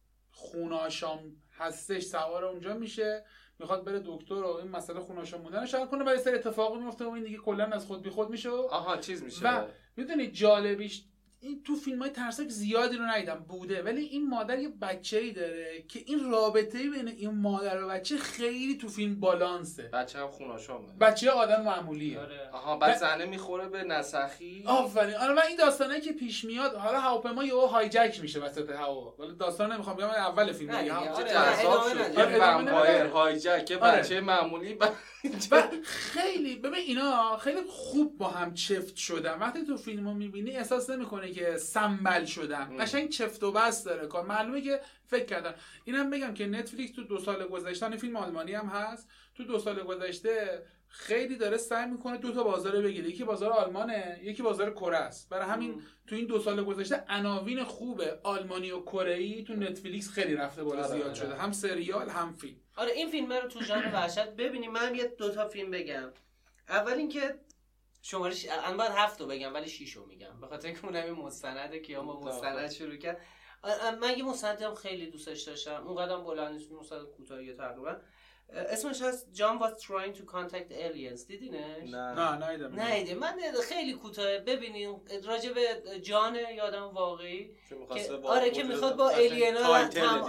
خوناشام هستش سوار اونجا میشه، میخواد بره دکتر و این مسئله خوناشام موندنش حل کنه، ولی سری اتفاقی میفته و این دیگه کلا از خود بی خود میشه. آها چیز میشه. و میدونی جالبیش این تو فیلم‌های ترسناک زیادی رو ندیدم بوده، ولی این مادر یه بچه‌ای داره که این رابطه بین این مادر و بچه خیلی تو فیلم بالانسه. بچه هم خوناشامه، بچه آدم معمولیه. آها بعد زنه میخوره به نسخی. آفرین. آره من این داستانایی که پیش میاد، حالا هواپیما یهو هایجک میشه وسط هوا، ولی داستان نمیخوام بگم، اول فیلم دیگه هم جذاب شد. وامپایر هایجک بچه معمولی و خیلی ببین اینا خیلی خوب با هم چفت شدن. وقتی تو فیلمو میبینی احساس نمیکنه که سنبل شدن، قشنگ چفت و بست داره کار. معلومه که فکر کردن. اینم بگم که نتفلیکس تو 2 سال گذشته، این فیلم آلمانی هم هست، تو 2 سال گذشته خیلی داره سعی میکنه 2 تا بازار بگیره، یکی بازار آلمانه، یکی بازار کره است. برای همین تو این 2 سال گذشته عناوین خوبه آلمانی و کره‌ای تو نتفلیکس خیلی رفته بالا، زیاد شده، هم سریال هم فیلم. آره این فیلم رو تو ژانر وحشت ببینیم. من یه 2 تا فیلم بگم. اول اینکه شماره من باید 7 رو بگم ولی 6 رو میگم، به خاطر اینکه اونم مستنده که ما مستند شروع کرد. من یه مستندم خیلی دوستش داشتم، اونقدر بلند نیست، مستند کوتاهیه تقریبا. اسمش هست John was trying to contact aliens. دیدینش؟ نه ندیدم. من خیلی کوتاه. ببینین راجع به جان یادم واقعی که آره که میخواد با الینا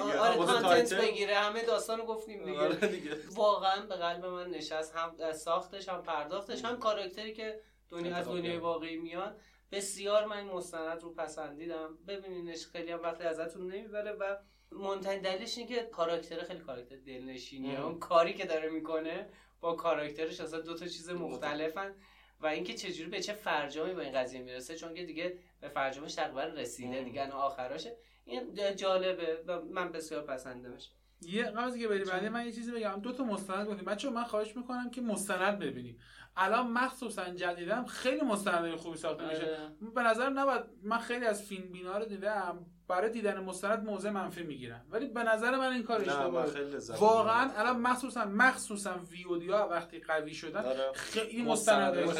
کانتنت بگیره، همه داستانو گفتیم دیگه. واقعا به قلب من نشست، هم ساختش هم پرداختش هم کاراکتری که از دنیای واقعی میاد. بسیار من مستند رو پسندیدم، ببینینش، خیلی هم وقت ازتون نمیبره و منتهی دلیلش اینه که کاراکتر خیلی کاراکتر دلنشینیه. اون کاری که داره میکنه با کاراکترش اصلا 2 تا چیز مختلفن و اینکه چجوری به چه فرجامی با این قضیه میرسه، چون که دیگه به فرجامش تقریبا رسیده دیگه، نه آخراشه. این جالبه و من بسیار پسندمش. یه قضیه که بری بعد من یه چیزی بگم. 2 تا مستند گفتیم بچه‌ها، من خواهش میکنم که مستند ببینیم. الان مخصوصا جدیدم خیلی مستندای خوبی ساخته میشه. به نظر نباید، من خیلی از فیلم بینا رو دیدم برای دیدن مستند موضع منفی میگیرن، ولی به نظر من این کار اشتباهه واقعا. الان مخصوصا ویودی ها وقتی قوی شدن خیلی مستند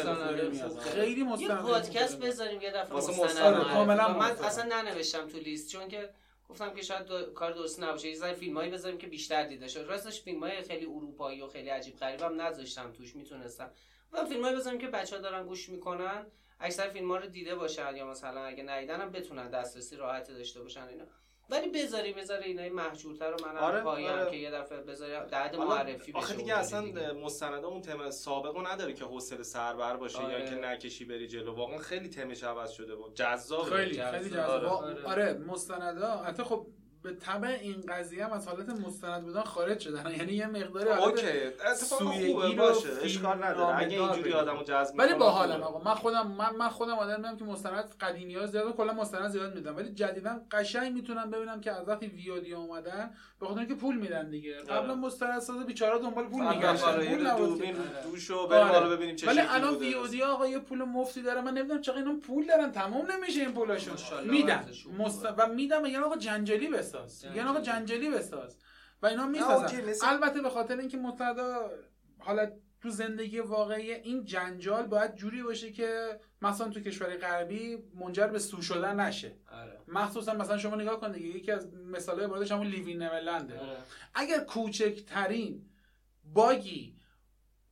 خیلی مستند. یه پادکست بذاریم یه دفعه مستند کاملا. من اصلا ننوشتم تو لیست چون که گفتم که شاید کار درست نباشه. یه ذره فیلمایی بذاریم که بیشتر دیده شه. راستش فیلمای خیلی اروپایی و خیلی عجیب غریبم نذاشتم توش، میتونستم. و فیلمایی بذاریم که بچه‌ها دارن گوش میکنن، اکثر فیلم‌ها رو دیده باشن یا مثلا اگه ندیدن هم بتونن دسترسی راحت داشته باشن اینا. ولی بذاریم اینای محجورتر رو منم پایان که یه دفعه بذاریم بعد معرفی بشه. آخه دیگه اصلا مستندا اون تم سابقو نداره که حوصله سربر باشه یا که نکشی بری جلو. واقعا خیلی تمش عوض شده بود، جذابه، خیلی جذاب. آره مستندا حتی خب به تبع این قضیه هم از حالت مستند بودن خارج شدن، یعنی یه مقداری اوکی اتفاقا خوبه باشه، اشکال نداره اگه اینجوری آدمو جذب کنه. ولی باحالم آقا. من خودم آدمیم که مستند قدیمی‌ها زیاد، کلا مستند زیاد میدم، ولی جدیدا قشنگ میتونم ببینم که از وقتی ویودی اومدن به خاطر اینکه پول میدن دیگه. قبلا مستند ساز بیچاره دنبال پول میگشتن، پول نبود دوشو بریم حالا ببینیم چه شکلی. ولی الان ویودی آقا یه پول مفتی داره، من نمیدونم چقدر اینا پول دارن، تمام نمیشه این پولاشون میدن و میدم. میگن آقا جنجالی بساز، میگن آقا جنجالی بساز و اینا میسازن. البته به خاطر اینکه مبتدا حالا تو زندگی واقعی این جنجال باید جوری باشه که مثلا تو کشور غربی منجر به سو شدن نشه. مخصوصا مثلا شما نگاه کن دیگه، یکی از مثالای موردش همون لیوین نورلنده. اگر کوچکترین باگی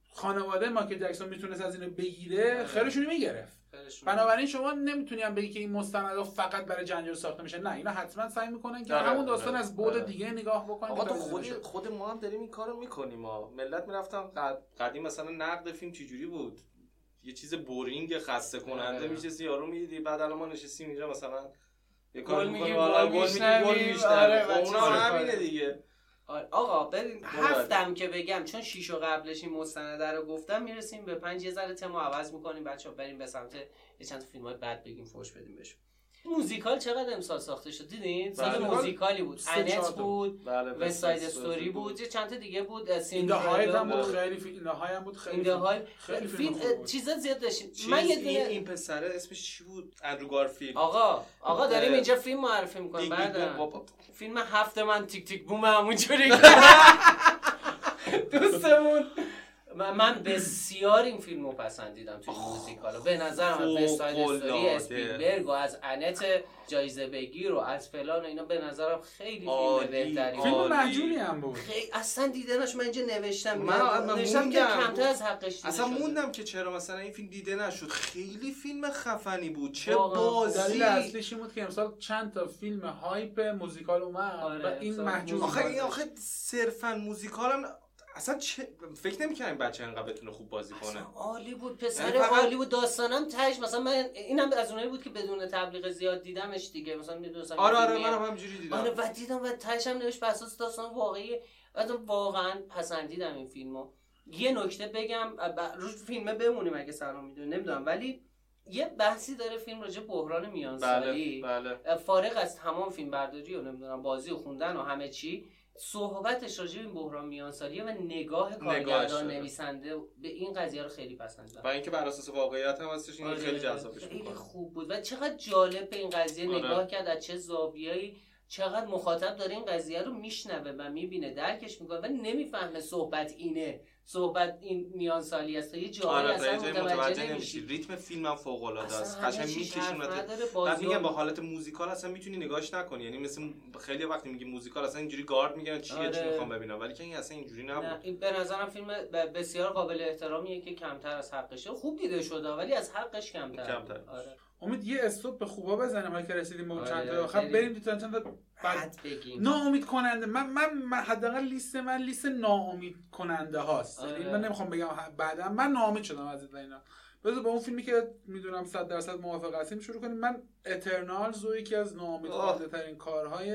خانواده مایکل جکسون میتونست از اینو بگیره خیلیشون میگرفت. بنابراین شما نمیتونی هم بگی که این مستندها فقط برای جنجال ساخته میشه. نه، اینا حتما سعی میکنن که همون داستان از بعد دیگه نگاه بکنن. آقا تو خود ما هم داریم این کارو میکنیم. ما ملت میرفتن قدیم مثلا نقد فیلم چجوری بود، یه چیز بورینگ خسته کننده میشه یارو میدیدی، بعد الان ما نشستیم اینجا مثلا یه کار میکنیم گل میشنویم. اونا همینه دیگه. آقا ببین هفتم که بگم چون 6 قبلش این مستند رو گفتم میرسیم به 5 یه ذره تمو عوض میکنیم بچه‌ها، بریم به سمت یه چند تا فیلمای بعد بگیم فوش بدیم بهشون. موزیکال چقدر امسال ساخته شد دیدین؟ سال موزیکالی بود. انت بود، وستاید استوری بود، یه چند تا دیگه بود، ایندهای هم بود، خیلی فیلم چیزا زیاد داشتیم. من یه دونه این پسره اسمش چی بود؟ اندرو گارفیلد. آقا داریم اینجا فیلم معرفی می‌کنیم. بعد فیلم هفت من تیک تیک بوم همونجوری دوستمون. من بسیار این فیلمو پسندیدم توی موزیکالو. به نظرم وستاید استوری اسپیلبرگ و از انت جایزه بگیر و از فلان و اینا به نظرم خیلی فیلم بهتری. فیلم محجوری هم بود. اصلا دیدنش من اینجا نوشتم. من که کمتر از حقش دیده اصلا موندم که چرا مثلا این فیلم دیده نشد. خیلی فیلم خفنی بود. چه بازی. دلیل اصلیش این بود که امسال چند تا فیلم هایپ موزیکال اومد و این محجور. آخه صرفا موزیکال هم اصلا فکر نمی‌کردم بچه انقدر بتونه خوب بازی کنه. عالی بود، پسر عالی بود، داستانم تهش مثلا من اینم از اونایی بود که بدون تبلیغ زیاد دیدمش دیگه، مثلا میدونستم آره منم همینجوری دیدم. آره و دیدم و تهش هم نوشت بر اساس داستان واقعی. واقعا پسندیدم این فیلمو. یه نکته بگم رو فیلمه بمونیم اگه سلام میدونی نمیدونم، ولی یه بحثی داره فیلم راجع بحران میانسالی. بله. فارغ از تمام فیلم برداری و نمیدونم بازی و خوندن و همه چی، صحبتش راجع به این بحران میانسالیه و نگاه کارگردان نویسنده به این قضیه رو خیلی پسندیدم. و اینکه بر اساس واقعیت هم هستش، این خیلی جذابش می‌کنه. خیلی خوب بود و چقدر جالب به این قضیه نگاه کرد، از چه زاویه‌ای چقدر مخاطب داره این قضیه رو میشنوه و میبینه، درکش میکنه و نمیفهمه صحبت اینه، صحبت این میانسالی است. یه جایی اصلا متوجه نمیشی. ریتم فیلم هم فوق العاده است، قشنگ میکشونه. بعد میگم با حالت موزیکال اصلا میتونی نگاهش نکنی، یعنی مثل خیلی وقتی میگی موزیکال اصلا اینجوری گارد میگیرن چی میخوام ببینم، ولی که این اصلا اینجوری نبود. این به نظرم فیلم بسیار قابل احترامیه که کمتر از حقشه. خوب دیده شده ولی از حقش کمتر. آره. امید یه استوب به خوبا بزنیم ما که رسیدیم به چند تا آخر بریم تو چند تا بعد بگیم. ناامید کننده. من حداقل لیست ناامید کننده هاست. یعنی من نمیخوام بگم بعدا من ناامید شدم از اینا. بذار با اون فیلمی که میدونم 100% موافق هستیم شروع کنیم. من اترنالز رو یکی از ناامید کننده ترین کارهای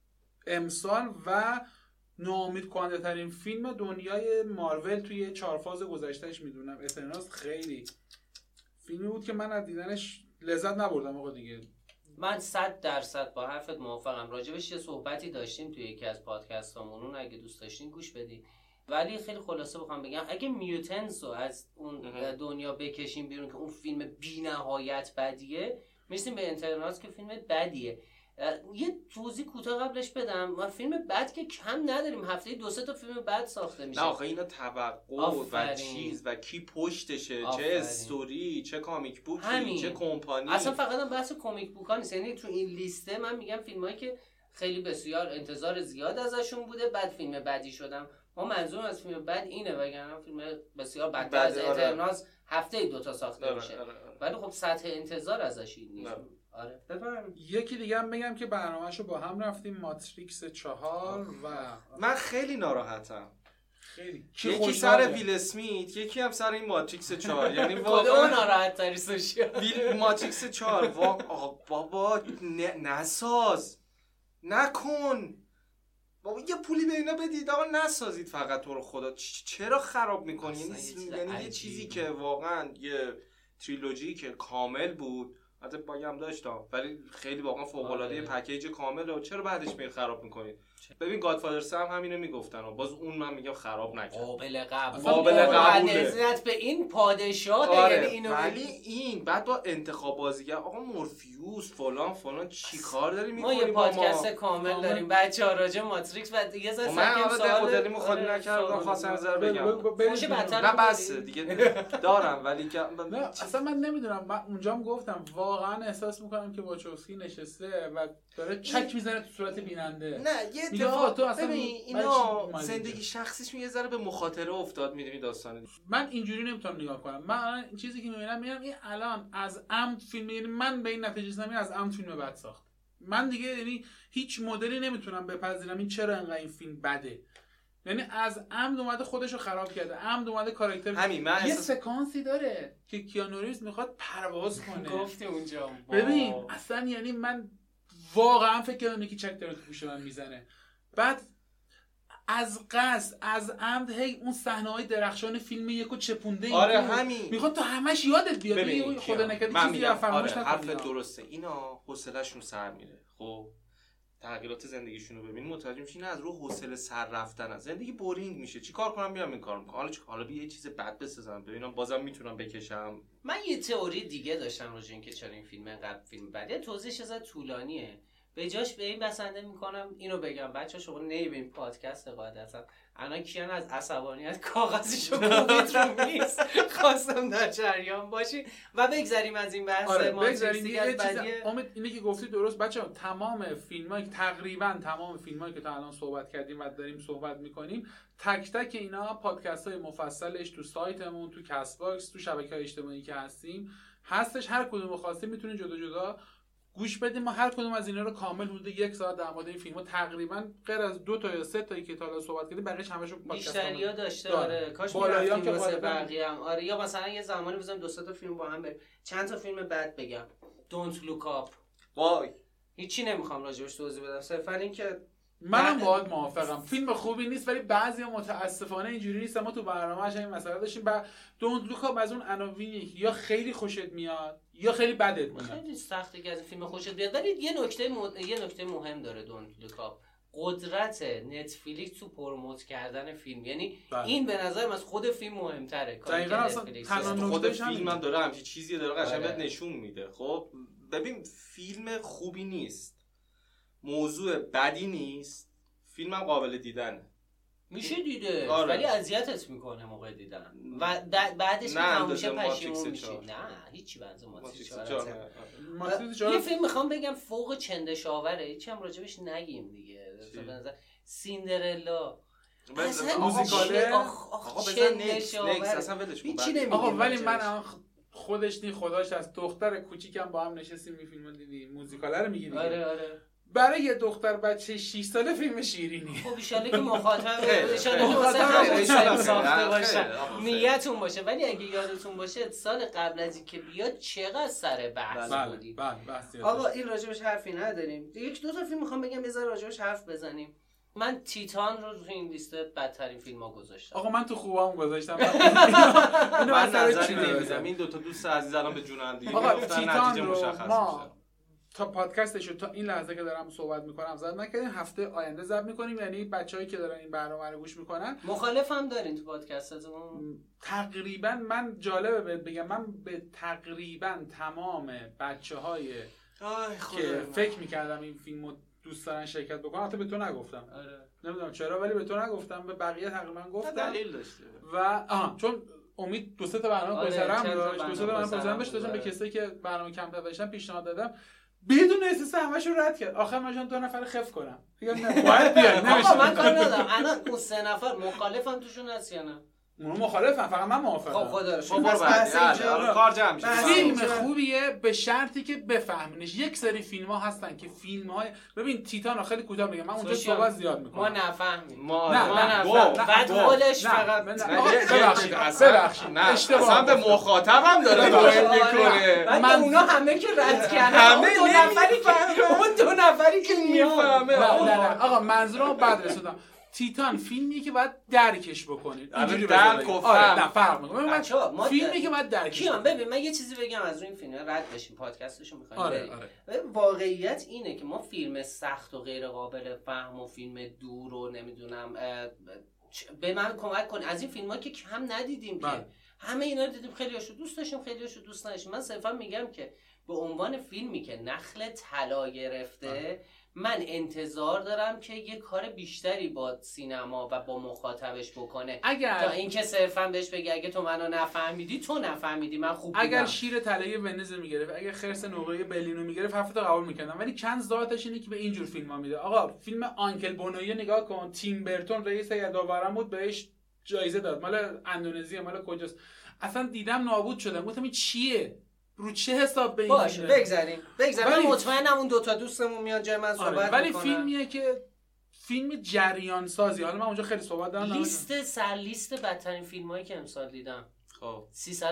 امسال و ناامید کننده ترین فیلم دنیای مارول توی 4 فاز گذشتهش میدونم. اترنالز خیلی فیلمی بود که من از دیدنش لذت نبردم. آقا دیگه من 100% با حرفت موافقم. راجبش یه صحبتی داشتیم توی یکی از پادکستامون، اون اگه دوست داشتین گوش بدید. ولی خیلی خلاصه بخوام بگم اگه میوتنز رو از اون دنیا بکشیم بیرون که اون فیلم بی‌نهایت بدیه، میرسیم به انترنالز که فیلم بدیه. یه توضیح کوتاه قبلش بدم. ما فیلم بد که کم نداریم، هفته 2-3 تا فیلم بد ساخته میشه. نه آخه اینا توقع و چیز و کی پشتشه، چه استوری، چه کامیک بوکی، چه کمپانی. اصلا فقط هم بحث کامیک بوکا نیست. یعنی تو این لیسته من میگم فیلمایی که خیلی بسیار انتظار زیاد ازشون بوده بعد فیلم بدی شدم. ما منظور از فیلم بد اینه، وگرنه فیلم بسیار بدتر از اترنالز هفته 2 تا ساخته میشه. ولی خب سطح انتظار ازش نیست. آره بفهم. یکی دیگه هم بگم که برنامه‌شو با هم رفتیم، ماتریکس 4 و من خیلی ناراحتم. خیلی یکی سر ویل اسمیت، یکی هم سر این ماتریکس 4. یعنی واقعا ناراحت تری سوشیال. ماتریکس 4 بابا نساز نکن بابا، یه پولی به اینا بدید آقا، نسازید فقط تو رو خدا. چرا خراب میکنی؟ یعنی یه چیزی که واقعا یه تریلوژی که کامل بود، البته باگی هم داشتم ولی خیلی واقعا فوق العاده پکیج کامله و چرا بعدش میاد خراب میکنید؟ ببین گادفادر 3 هم همینو میگفتن و باز اون من میگم خراب نکرد. قابل قبوله. نسبت به این پادشاه یعنی اینو ولی این بعد با انتخاب بازیگر آقا مورفیوس فلان چیکار داری میکنی؟ ما یه پادکست کامل داریم بچه‌ها راجع ماتریکس و دیگه زدیم سوال دلیل خالی نکردم، خواستم نظر بگم. نه بس دیگه دارم ولی نه اصلا من نمیدونم. من اونجام گفتم واقعا احساس میکنم که واچوسکی نشسته و داره چک میزنه تو صورت بیننده. نه یه اتفاق تو اصلا ببین اینا زندگی شخصیشون یه ذره به مخاطره افتاد. میدونی داستان من اینجوری نمیتونم نگاه کنم. من این چیزی که میبینم این الان از عمد فیلم، یعنی من به این نتیجه رسیدم از عمد فیلم بد ساخت. من دیگه یعنی هیچ مدلی نمیتونم بپذیرم این چرا انقدر این فیلم بده. یعنی از عمد اومده خودشو خراب کرده، عمد اومده کاراکتر همین. یه سکانسی داره که کیانو ریوز میخواد پرواز کنه. گفتی اونجا ببین اصلا یعنی من واقعا فکر کردم که چک داره تو گوش من میزنه. بعد از قصد از عمد هی اون صحنه‌های درخشان فیلم یکو چپونده. آره همین میخواد تو همش یادت بیاد. ببین خدا نکرده چیزی فراموش نکنی. حرف درسته. اینا حوصله‌شون سر میره. خب تغییرات زندگیشون رو ببین متوجه میشین از رو حوصله سر رفتن از زندگی بورینگ میشه. چیکار کنم بیام این کارو میکنم. حالا بیا یه چیز بد بسازم ببینم بازم میتونم بکشم. من یه تئوری دیگه داشتم راجع اینکه چرا این فیلم انقدر فیلم بده. توضیحش از طولانیه. به جاش به این بسنده میکنم اینو بگم بچه‌ها شما نمیبینید پادکست قاعدتا الان کیان از عصبانیت کاغذشو کوبید رو میز. خواستم در جریان باشی و بگذریم از این بحث. آره بگذریم. امید اینه که گفتی درست بچه‌ها. تمام فیلمایی که تقریبا تمام فیلمایی که تا الان صحبت کردیم و داریم صحبت میکنیم تک تک اینا پادکست‌های مفصلش تو سایتمون، تو کست باکس، تو شبکه‌های اجتماعی که هستیم هستش. هر کدوم خواستید میتونید جدا جدا گوش بدیم. ما هر کدوم از اینا رو کامل حدود 1 ساعت در مورد این فیلمو تقریبا غیر از 2 تا یا 3 تایی که تا الان صحبت کردیم بقیه‌اش همشون پادکست بیشتریا داشته. آره کاش بالاییام که واسه بقیه هم. آره یا مثلا یه زمانی بزنیم 2 تا فیلم با هم بریم. چند تا فیلم بعد بگم. Don't Look Up. وای هیچی نمیخوام راجعش توضیح بدم. صرفا اینکه منم باهات موافقم. فیلم خوبی نیست ولی بعضیا متاسفانه اینجوری نیست. ما تو برنامه‌اش این مسئله داشتیم. بعد Don't Look Up از اون عناوینی که یا خیلی خوشت میاد یا خیلی بدت میاد. خیلی سخته که از این فیلم خوشت بیاد ولی یه نکته مهم داره Don't Look Up. قدرت نتفلیکس تو پروموت کردن فیلم. یعنی این به نظرم از خود فیلم مهم‌تره. کاری که نتفلیکس خود فیلم هم داره همین چیزی داره قشنگ بهت نشون میده. خب ببین فیلم خوبی نیست، موضوع بدی نیست، فیلم هم قابل دیدنه، میشه دیده ولی اذیتت میکنه موقع دیدن و بعدش همیشه پشیمون میشی. نه هیچی بنز ماتریکس 4. یه فیلم میخوام بگم فوق چندشاوره، هیچی هم راجبش نگیم دیگه. به نظر سیندرلا موزیکاله. آقا بزن نتفلیکس اصلا ولش کن. آقا ولی من خودش نی خداش از دختر کوچیکم با هم نشستیم این فیلمو دیدیم. موزیکاله رو میگی دیگه. آره برای یه دختر بچه 6 ساله فیلم شیرینی. خب ان شاءالله که مخاطب واسه ساخته باشه، نیتون باشه. ولی اگه یادتون باشه سال قبل از اینکه بیاد چقدر سر بحث بودیم. آقا این راجبش حرفی نداریم. 1-2 تا فیلم میخوام بگم بذار راجبش حرف بزنیم. من تیتان رو تو این لیست بدترین فیلم‌ها گذاشتم. آقا من تو خوبام گذاشتم. اینو من نظری نمیدم. این 2 تا دوست عزیز الان به جون هم دیگه گفتن نتیجه مشخص میشه. تا پادکستشو تا این لحظه که دارم صحبت میکنم ضبط نکردیم. هفته آینده ضبط میکنیم. یعنی بچه‌هایی که دارن این برنامه رو گوش میکنن مخالف هم دارین تو پادکستتون. تقریبا من جالبه بهت بگم من به تقریبا تمام بچه‌های که فکر میکردم این فیلمو دوست دارن شرکت بکنن، البته به تو نگفتم. آره. نمیدونم چرا ولی به تو نگفتم، به بقیه تقریبا گفتم. دلیل داشته. و چون امید 2-3 تا برنامه گذرم داشت، 2-3 تا برنامه گذرم داشتم به کسایی که برنامه کمتر داشتن پیشنهاد دادم بدون احساس همشو رد کرد. آخر من 2 نفر خف کنم. میگم نه باید بیای. آقا من کار ندارم. الان اون 3 نفر مخالفن توشون هست یا نه؟ اون مخالفن، فقط من موافقم. خب خدا رو شکر کار جمع میشه. فیلم خوبیه به شرطی که بفهمینش. یک سری فیلم‌ها هستن که فیلم‌های ببین تیتانو خیلی کوتاه میگم، من اونجا صحبت زیاد میکنم. ما نفهمیم. نه بعد قولش فقط ببخشید اصلا به مخاطبم داره توهین میکنه. بعد اونا همه که رد کردن اون 2 نفری که میفهمه. نه آقا منظورم بعد رسیدم. تیتان فیلمی که باید درکش بکنید. اینجوری درک و نه فرق میکنه. فیلمی که باید درکش کیان ببین من یه چیزی بگم از این فیلم رد بشیم پادکستشو می‌خوایم بریم. واقعیت اینه که ما فیلم سخت و غیر قابل فهم و فیلم دور و نمیدونم به من کمک کن از این فیلم‌ها که کم ندیدیم که همه اینا رو دیدیم، خیلیاشو دوست داشتیم، خیلیاشو دوست نداشتیم. من صرفا میگم که به عنوان فیلمی که نخل طلا گرفته من انتظار دارم که یه کار بیشتری با سینما و با مخاطبش بکنه، اگر تا اینکه صرفا بهش بگه اگه تو منو نفهمیدی تو نفهمیدی، من خوب بودم. اگر شیر طلایی ونیز میگرفت، اگر خرس نقره برلینو میگرفت، حرفت رو قبول میکردم، ولی چند ذاتش اینه که به اینجور فیلم‌ها میده. آقا فیلم آنکل بونویی نگاه کن، تیم برتون رئیس هیئت داوران بود، بهش جایزه داد، مال اندونزی، مال کجاست، اصلا دیدم نابود شدم، گفتم این چیه، رو چه حساب به این باشه بگذاریم من مطمئنم اون دوتا دوستمون میاد جای من صحبت ولی میکنن. فیلمیه که فیلم جریان سازی، حالا من اونجا خیلی صحبت دارم، لیست سرلیست بدترین فیلمایی که امسال دیدم. خب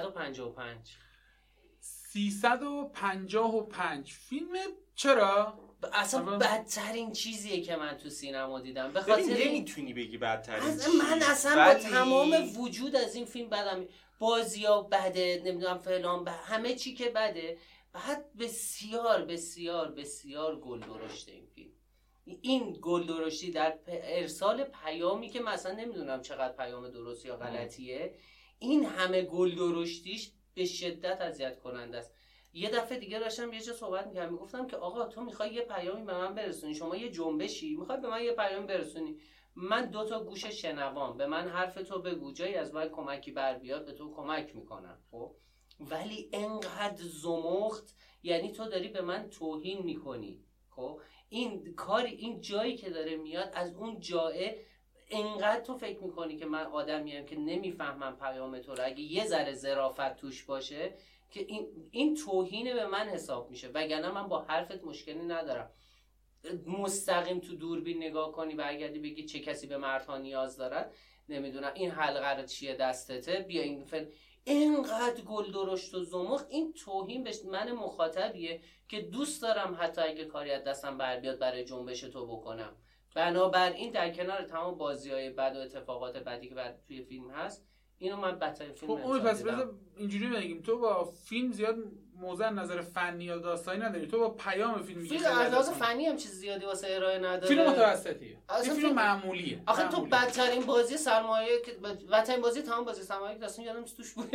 355 فیلم. چرا؟ اصلا بدترین چیزیه که من تو سینما دیدم. به خاطر خاطر نمیتونی بگی بدترین من اصلا با تمام وجود از این فیلم بدم، بازی‌ها بده، نمیدونم فلان همه چی که بده، بعد بسیار بسیار بسیار گل درشته این فیلم. این گل درشتی در ارسال پیامی که مثلا نمیدونم چقدر پیام درست یا غلطیه، این همه گل درشتیش به شدت اذیت کننده است. یه دفعه دیگه داشتم یه جا صحبت می‌کردم، میگفتم که آقا تو میخوای یه پیامی به من برسونی، شما یه جنبشی میخوای به من یه پیام برسونی، من 2 گوش شنوام، به من حرف تو بگو، جایی از من کمکی بر بیاد به تو کمک میکنم. خب ولی انقدر زمخت، یعنی تو داری به من توهین میکنی. خب این کاری، این جایی که داره میاد از اون جایه، انقدر تو فکر میکنی که من آدمیم که نمیفهمم پیام تو رو، اگه یه ذره ظرافت توش باشه که این توهین به من حساب میشه، وگرنه من با حرفت مشکلی ندارم. مستقیم تو دوربین نگاه کنی، برگردی بگی چه کسی به مردها نیاز دارد، نمیدونم این حلقه رو چیه دستته، بیا این فیلم، اینقدر گل درشت و زمخت، این توهین به من مخاطبیه که دوست دارم حتی اگه کاری از دستم بر بیاد برای جنبش تو بکنم. بنابراین در کنار تمام بازی‌های بد و اتفاقات بدی که توی فیلم هست، اینو من بدترین فیلم امسال پس بذار اینجوری بگیم، تو با فیلم زیاد موضع نظر فنی یا داستانی نداری، تو با پیام فیلم میگی. فیلم از لحاظ فنی هم چیز زیادی واسه ارائه نداره، فیلم متوسطیه، این فیلم معمولیه. آخه تو بدترین بازی سرمایه که بدترین بازی تمام بازی سرمایه که داستان یادم توش بود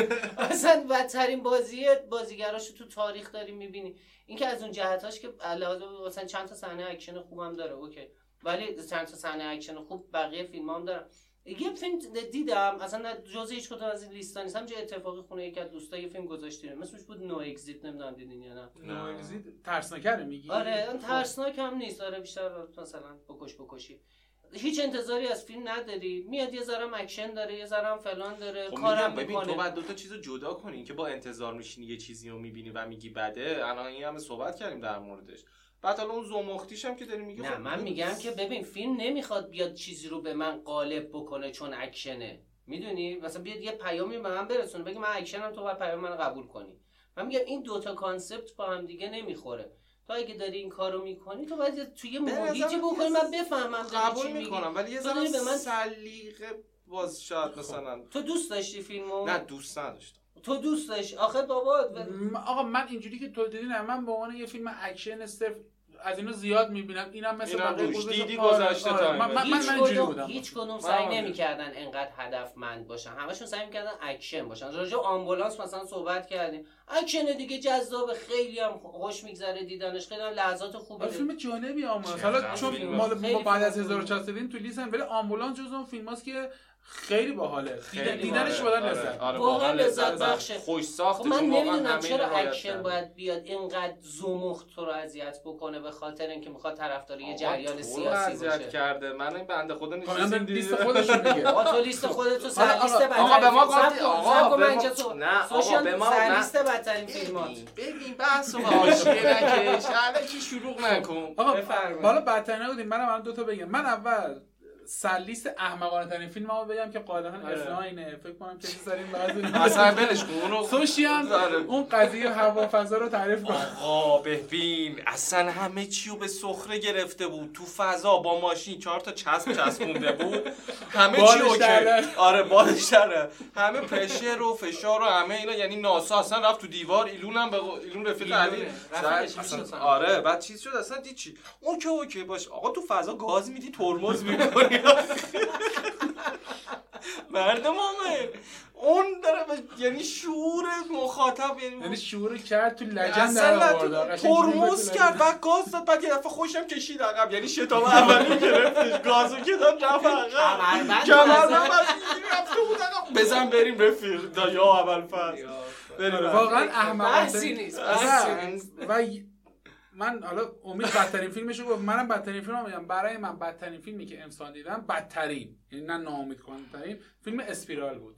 اصلا بدترین بازیگراشو تو تاریخ داری میبینی. این که از اون جهتاش که علاوه مثلا چند تا صحنه اکشن خوبم داره اوکی، ولی چند تا صحنه اکشن خوب بقیه فیلمام داره. یه فیلم دیدم اصلا جزء هیچ کدوم از این لیستا نیست، همینجوری اتفاقی خونه یکی از دوستای یه فیلم گذاشتیم، اسمش بود نو اگزیت، نمیدونم دیدین یا نه. نو اگزیت ترسناکه میگی؟ آره اون ترسناک هم نیست، آره بیشتر مثلا بکشی. هیچ انتظاری از فیلم نداری، میاد یه ذره اکشن داره، یه ذره فلان داره، خب کارم ببین میکنه. تو بعد 2 تا چیزو جدا کنی که با انتظار میشینی یه چیزی رو میبینی و میگی بده. الان این همه صحبت کردیم در موردش، بعد حالا اون زمختیش هم که داری میگی. نه خب من میگم که ببین فیلم نمیخواد بیاد چیزی رو به من غالب بکنه چون اکشنه، میدونی مثلا بیاد یه پیامی به من برسونه بگه من اکشنم، تو باید پیام منو قبول کنی. من میگم این 2 تا کانسپت با هم دیگه نمیخوره. تو اگه داری این کارو میکنی تو باید توی محیطی بکنی من بفهمم قبول میکنم، ولی یه ذره به من سلیقه باز شاید مثلا. تو دوست داشتی فیلمو؟ نه دوست نداشتم. تو دوست داشتی؟ آخه بابا آقا من اینجوری که تو دیدی، نه من به عنوان یه فیلم اکشن صرف از اینو زیاد میبینم، اینم مثل بقیه دیدی گذشته تایم. من اینجوری بودم. هیچ کدوم سعی نمی‌کردن انقدر هدفمند باشن، همشون سعی می‌کردن اکشن باشن. راجع آمبولانس مثلا صحبت کردیم، اکشن دیگه جذاب، خیلی هم خوش میگذره دیدنش، خیلی هم لحظات خوبه. فیلم جالبی آمبولانس، حالا چون ما بعد از 1400 دیدیم تو لیستم، ولی آمبولانس جزو اون فیلماست که خیلی باحاله، دیدنش واقعا لذت، واقعا لذت بخشه، خوش ساخته. من نمیدونم چرا اکشن باید بیاد اینقدر زمخت تو رو اذیت بکنه به خاطر اینکه میخواد طرفدار یه جریان سیاسی باشه. کرده من این بنده خدا نشستم لیست خودش میگه. آقا تو لیست خودتو سر لیست آقا به ما گفت آقا نه آقا به ما سر لیست بدترین فیلمات. ببین بحثو حاشیه نکش، الکی شروع نکن. آقا حالا بدترین بودیم، منم الان 2 تا بگم. من اول سرلیست احمقانه ترین فیلممو بگم که قاعدتا F9 فکر کنم که سرین بعضی اصلا بلش کن اونو سوشیان اون قضیه هوا فضا رو تعریف کن. آقا ببین اصلا همه چی رو به سخره گرفته بود، تو فضا با ماشین 4 تا چسب چسبونده بود، همه چی اوکی. آره بالش داره، همه پرشر و فشار و همه اینا، یعنی ناسا اصلا رفت تو دیوار، ایلون رفیق علی آره بعد چیز شد اصلا دی چی اوکی باش. آقا تو فضا گاز میدی ترمز میکنی مردم اون داره یعنی شعور مخاطب یعنی شعور کرد تو لجن اصلا در آورد ترمز کرد بعد گاز داد بعد یه دفعه خوشم کشید عقب یعنی شتاب اولی گرفتش گازو که داد رفت عقب کمربند رفته بود عقب بزن بریم رفیق یا اول فصل واقعا احمقانه نیست و من حالا امید بدترین فیلمشو گفت، منم بدترین فیلمو میگم. برای من بدترین فیلمی که امسال دیدم، بدترین یعنی نه ناامید کننده، فیلم اسپیرال بود.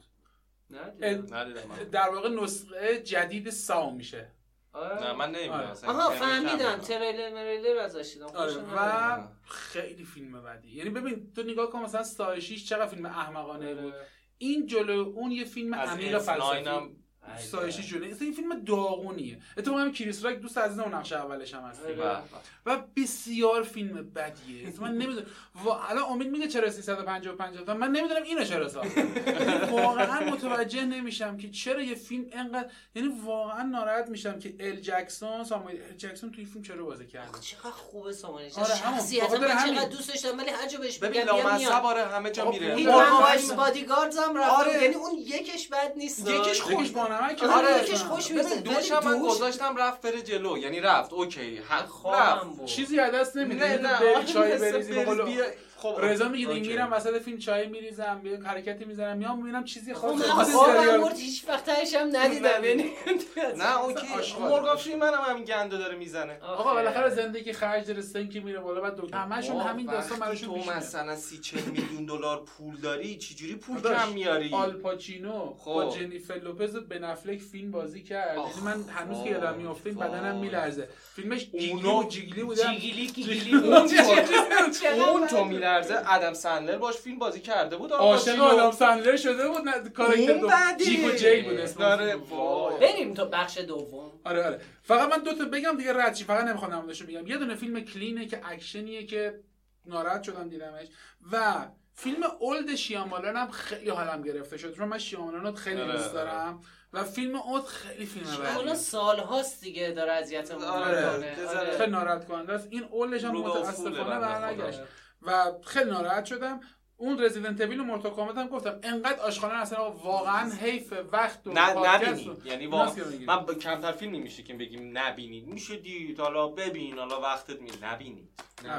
در واقع نسخه جدید ساو میشه. نه من نمیدونم آها فهمیدم، تریلر ازش دیدم. و خیلی فیلم بدی. یعنی ببین تو نگاه کن مثلا سایه 6 چقدر فیلم احمقانه بود، این جلو اون یه فیلم عمیق فلسفی. سایه 6 جلو این فیلم داغونیه. اتفاقا هم کریس راک دوست عزیزم اون نقش اولش هم هست و بسیار فیلم بدیه. من نمیدونم الان امید میگه چرا 355 تا، من نمیدونم اینو چرا ساخت. واقعا متوجه نمیشم که چرا یه فیلم انقدر، یعنی واقعا ناراحت میشم که ساموئل ال جکسون توی فیلم چرا بازی کرده. چقدر خوبه ساموئل. شخصیت من چقدر دوست داشتم ولی هر جا بهش ببین لامصب همه جا میره. وایس بادیگاردز هم رفت، یعنی اون یکش بد نیست، یکش خوش بانمک. یکش خوش میاد. دوش هم من گذاشتم رفت بره جلو، یعنی رفت اوکی رفت چیزی از دست نمیده. نه چای بریزی بقول خب رضا میگه میرم وسط فیلم چای میریزم، یه حرکتی میزنم، میام میبینم چیزی خاصی سریال هیچ وقتش هم ندیدم. یعنی نه اوکی مورگان فریمن هم همین گندو داره میزنه. آقا بالاخره زندگی خرج داره، سنکی میره بالا، بعد دکتر همشون همین داستان براشون پیش میاد. تو مثلا 30-40 میلیون دلار پول داری، چجوری پول کم میاری؟ آلپاچینو با جنیفر لوپز و بن افلک فیلم بازی کرد. یعنی من هنوز که یادم میافته بدنم میلرزه. فیلمش جیگلی بود. اون تو میلرزه. آدم سندلر باش فیلم بازی کرده بود. عاشق آدم سندلر شده بود. کاراکتر جیکو جی بود اسمش. بریم تو بخش دوم. آره فقط من دو تا بگم دیگه رد چی، فقط نمیخوام نمودشو بگم. یه دونه فیلم کلینه که اکشنیه که ناراحت شدم دیدمش، و فیلم اولد شیامالان هم خیلی حالم گرفته شد، چون من شیامالان خیلی دوست دارم و فیلم اولد خیلی فیلم بدیه. حالا سال‌هاست دیگه داره اذیتمون می‌کنه. خیلی ناراحت کننده است. این اولدش هم متأسفانه برنگشت و خیلی ناراحت شدم. اون رزیدنت اویل و مورتال کامبات هم گفتم انقدر آشغالان اصلا واقعا حیف وقت و نبینید. یعنی من کمتر فیلمی میشه که بگیم نبینید، میشه دید، حالا ببین، حالا وقتت می نبینید.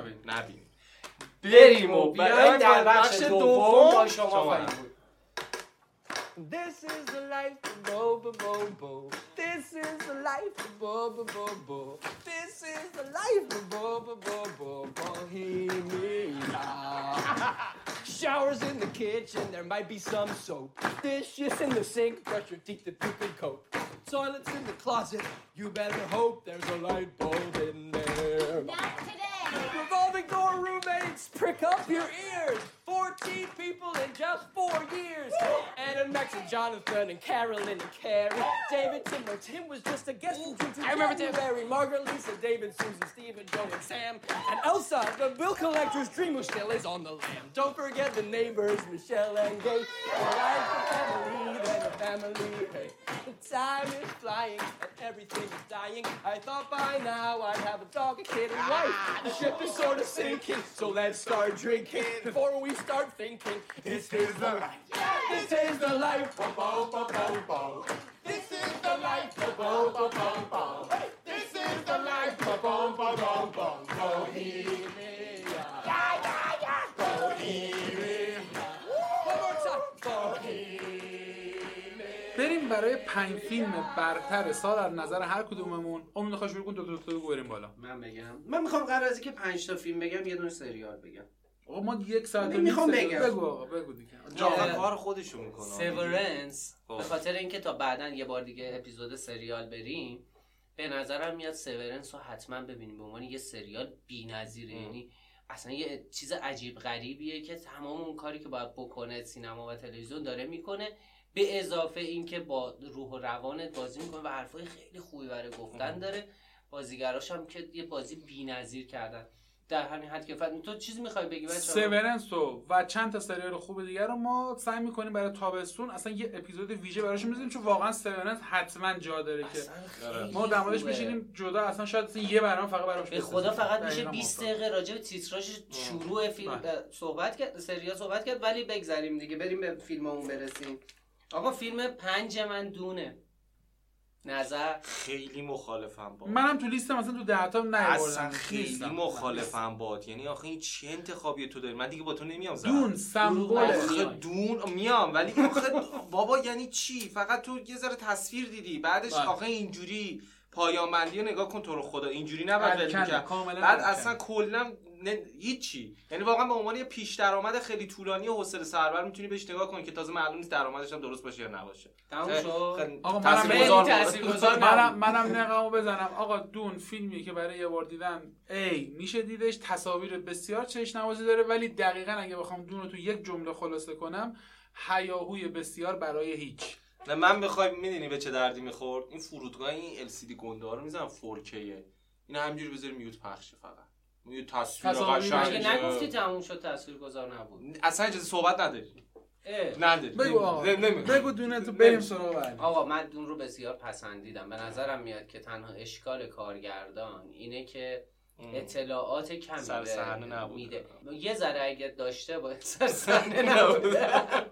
بریم و بیایم در بخش دوم با شما خواهیم بود. This is the life of Bo Bo Bo. This is the life of Bo Bo Bo Bo. This is the life of Bo Bo Bo Bo. Bohemia. Showers in the kitchen, there might be some soap. Dishes in the sink, brush your teeth and poop and coat. Toilets in the closet, you better hope there's a light bulb in there. Not today. Revolving door roommates, prick up your ears. 14 people in just 4 years. Anna, Max, and Jonathan, and Carolyn, and Carrie. David, Tim was just a guest in I remember January. Margaret, Lisa, David, Susan, Stephen, Joe, and Sam. And Elsa, the bill collector's dream who still is on the lam. Don't forget the neighbors, Michelle and Gay. Like the family, then the family. Hey, the time is flying, and everything is dying. I thought by now I'd have a dog, a kid, and wife. The ship is sort of sinking, so let's start drinking before we start thinking. This is the life. This is the life. Bo bo bo bo. This is the life. Bo bo bo bo. This is the life. Bo bo bo bo. Bohemia. Yeah yeah yeah. Bohemia. One more time. Bohemia. بریم برای 5 فیلم برتر سال از نظر هر کدوممون. امید خواهش شروع کن دو بریم بالا. من بگم. من میخوام قرار از اینکه 5 تا فیلم بگم یه دونه سریال بگم. آقا ما 1 ساعت میخوام بگم. بگو آقا بگو دیگه. جاها کار خودشو میکنه. سیورنس به خاطر اینکه تا بعدن یه بار دیگه اپیزود سریال بریم، به نظرم میاد سیورنس رو حتما ببینیم. به عنوان یه سریال بی‌نظیره. یعنی اصلا یه چیز عجیب غریبیه که تمام اون کاری که باید بکنه سینما و تلویزیون داره میکنه، به اضافه اینکه با روح و روانت بازی میکنه و حرفای خیلی خوبی برای گفتن داره. بازیگراش هم که یه بازی بی‌نظیر کردن. در همین حد کفایت. تو چیزی میخوای بگی بچه‌ها؟ سیورنس و چند تا سریال خوب دیگه رو ما سعی می‌کنیم برای تابستون اصلا یه اپیزود ویژه براشون می‌ذاریم، چون واقعا سیورنس حتما جا داره که ما در موردش بشینیم جدا، اصلا شاید یه برنامه فقط براش به خدا فقط میشه 20 دقیقه راجع به تیتراژ شروع فیلم صحبت کرد، سریال صحبت کرد. ولی بگذریم دیگه، بریم به فیلممون برسیم. آقا فیلم 5 من دونه نظر خیلی مخالفم با منم تو لیستم مثلا تو 10 تا نیاوردم، اصلا خیلی مخالفم باد. یعنی آخه این چه انتخابی تو داری؟ من دیگه با تو نمیام زدم. دون سمبل دون میام، ولی آخه بابا یعنی چی؟ فقط تو یه ذره تصویر دیدی، بعدش آخه اینجوری پایان بندی رو نگاه کن، تو رو خدا اینجوری نباید ول می‌کرد. بعد اصلا کلا هیچی، یعنی واقعا به عنوان یه پیش درآمد خیلی طولانی و حوصله سربر میتونی بهش نگاه کنی که تازه معلوم نیست درآمدش هم درست باشه یا نباشه. تموم شد. آقا منم نقمو بزنم. آقا دون فیلمی که برای یه بار دیدن میشه دیدش، تصاویر بسیار چشم‌نوازی داره، ولی دقیقاً اگه بخوام دون رو تو یک جمله خلاصه کنم، هیاهوی بسیار برای هیچ. نه من بخوای میدونی به چه دردی میخورد؟ این فرودگاه این LCD گنده ها رو میذارم 4K، اینا همینجوری بذاری میوت پخشه، فقط یه تصویر قشنگه. نگفتی تموم شد تاثیرگذار نبود؟ اصلا اجازه صحبت نداری. نداری. بگو دونه تو بریم سراغ بعد. آقا من دون رو بسیار پسندیدم. به نظرم میاد که تنها اشکال کارگردان اینه که اطلاعات کمی میده. یه ذره اگه داشته باید سر صحنه نبوده.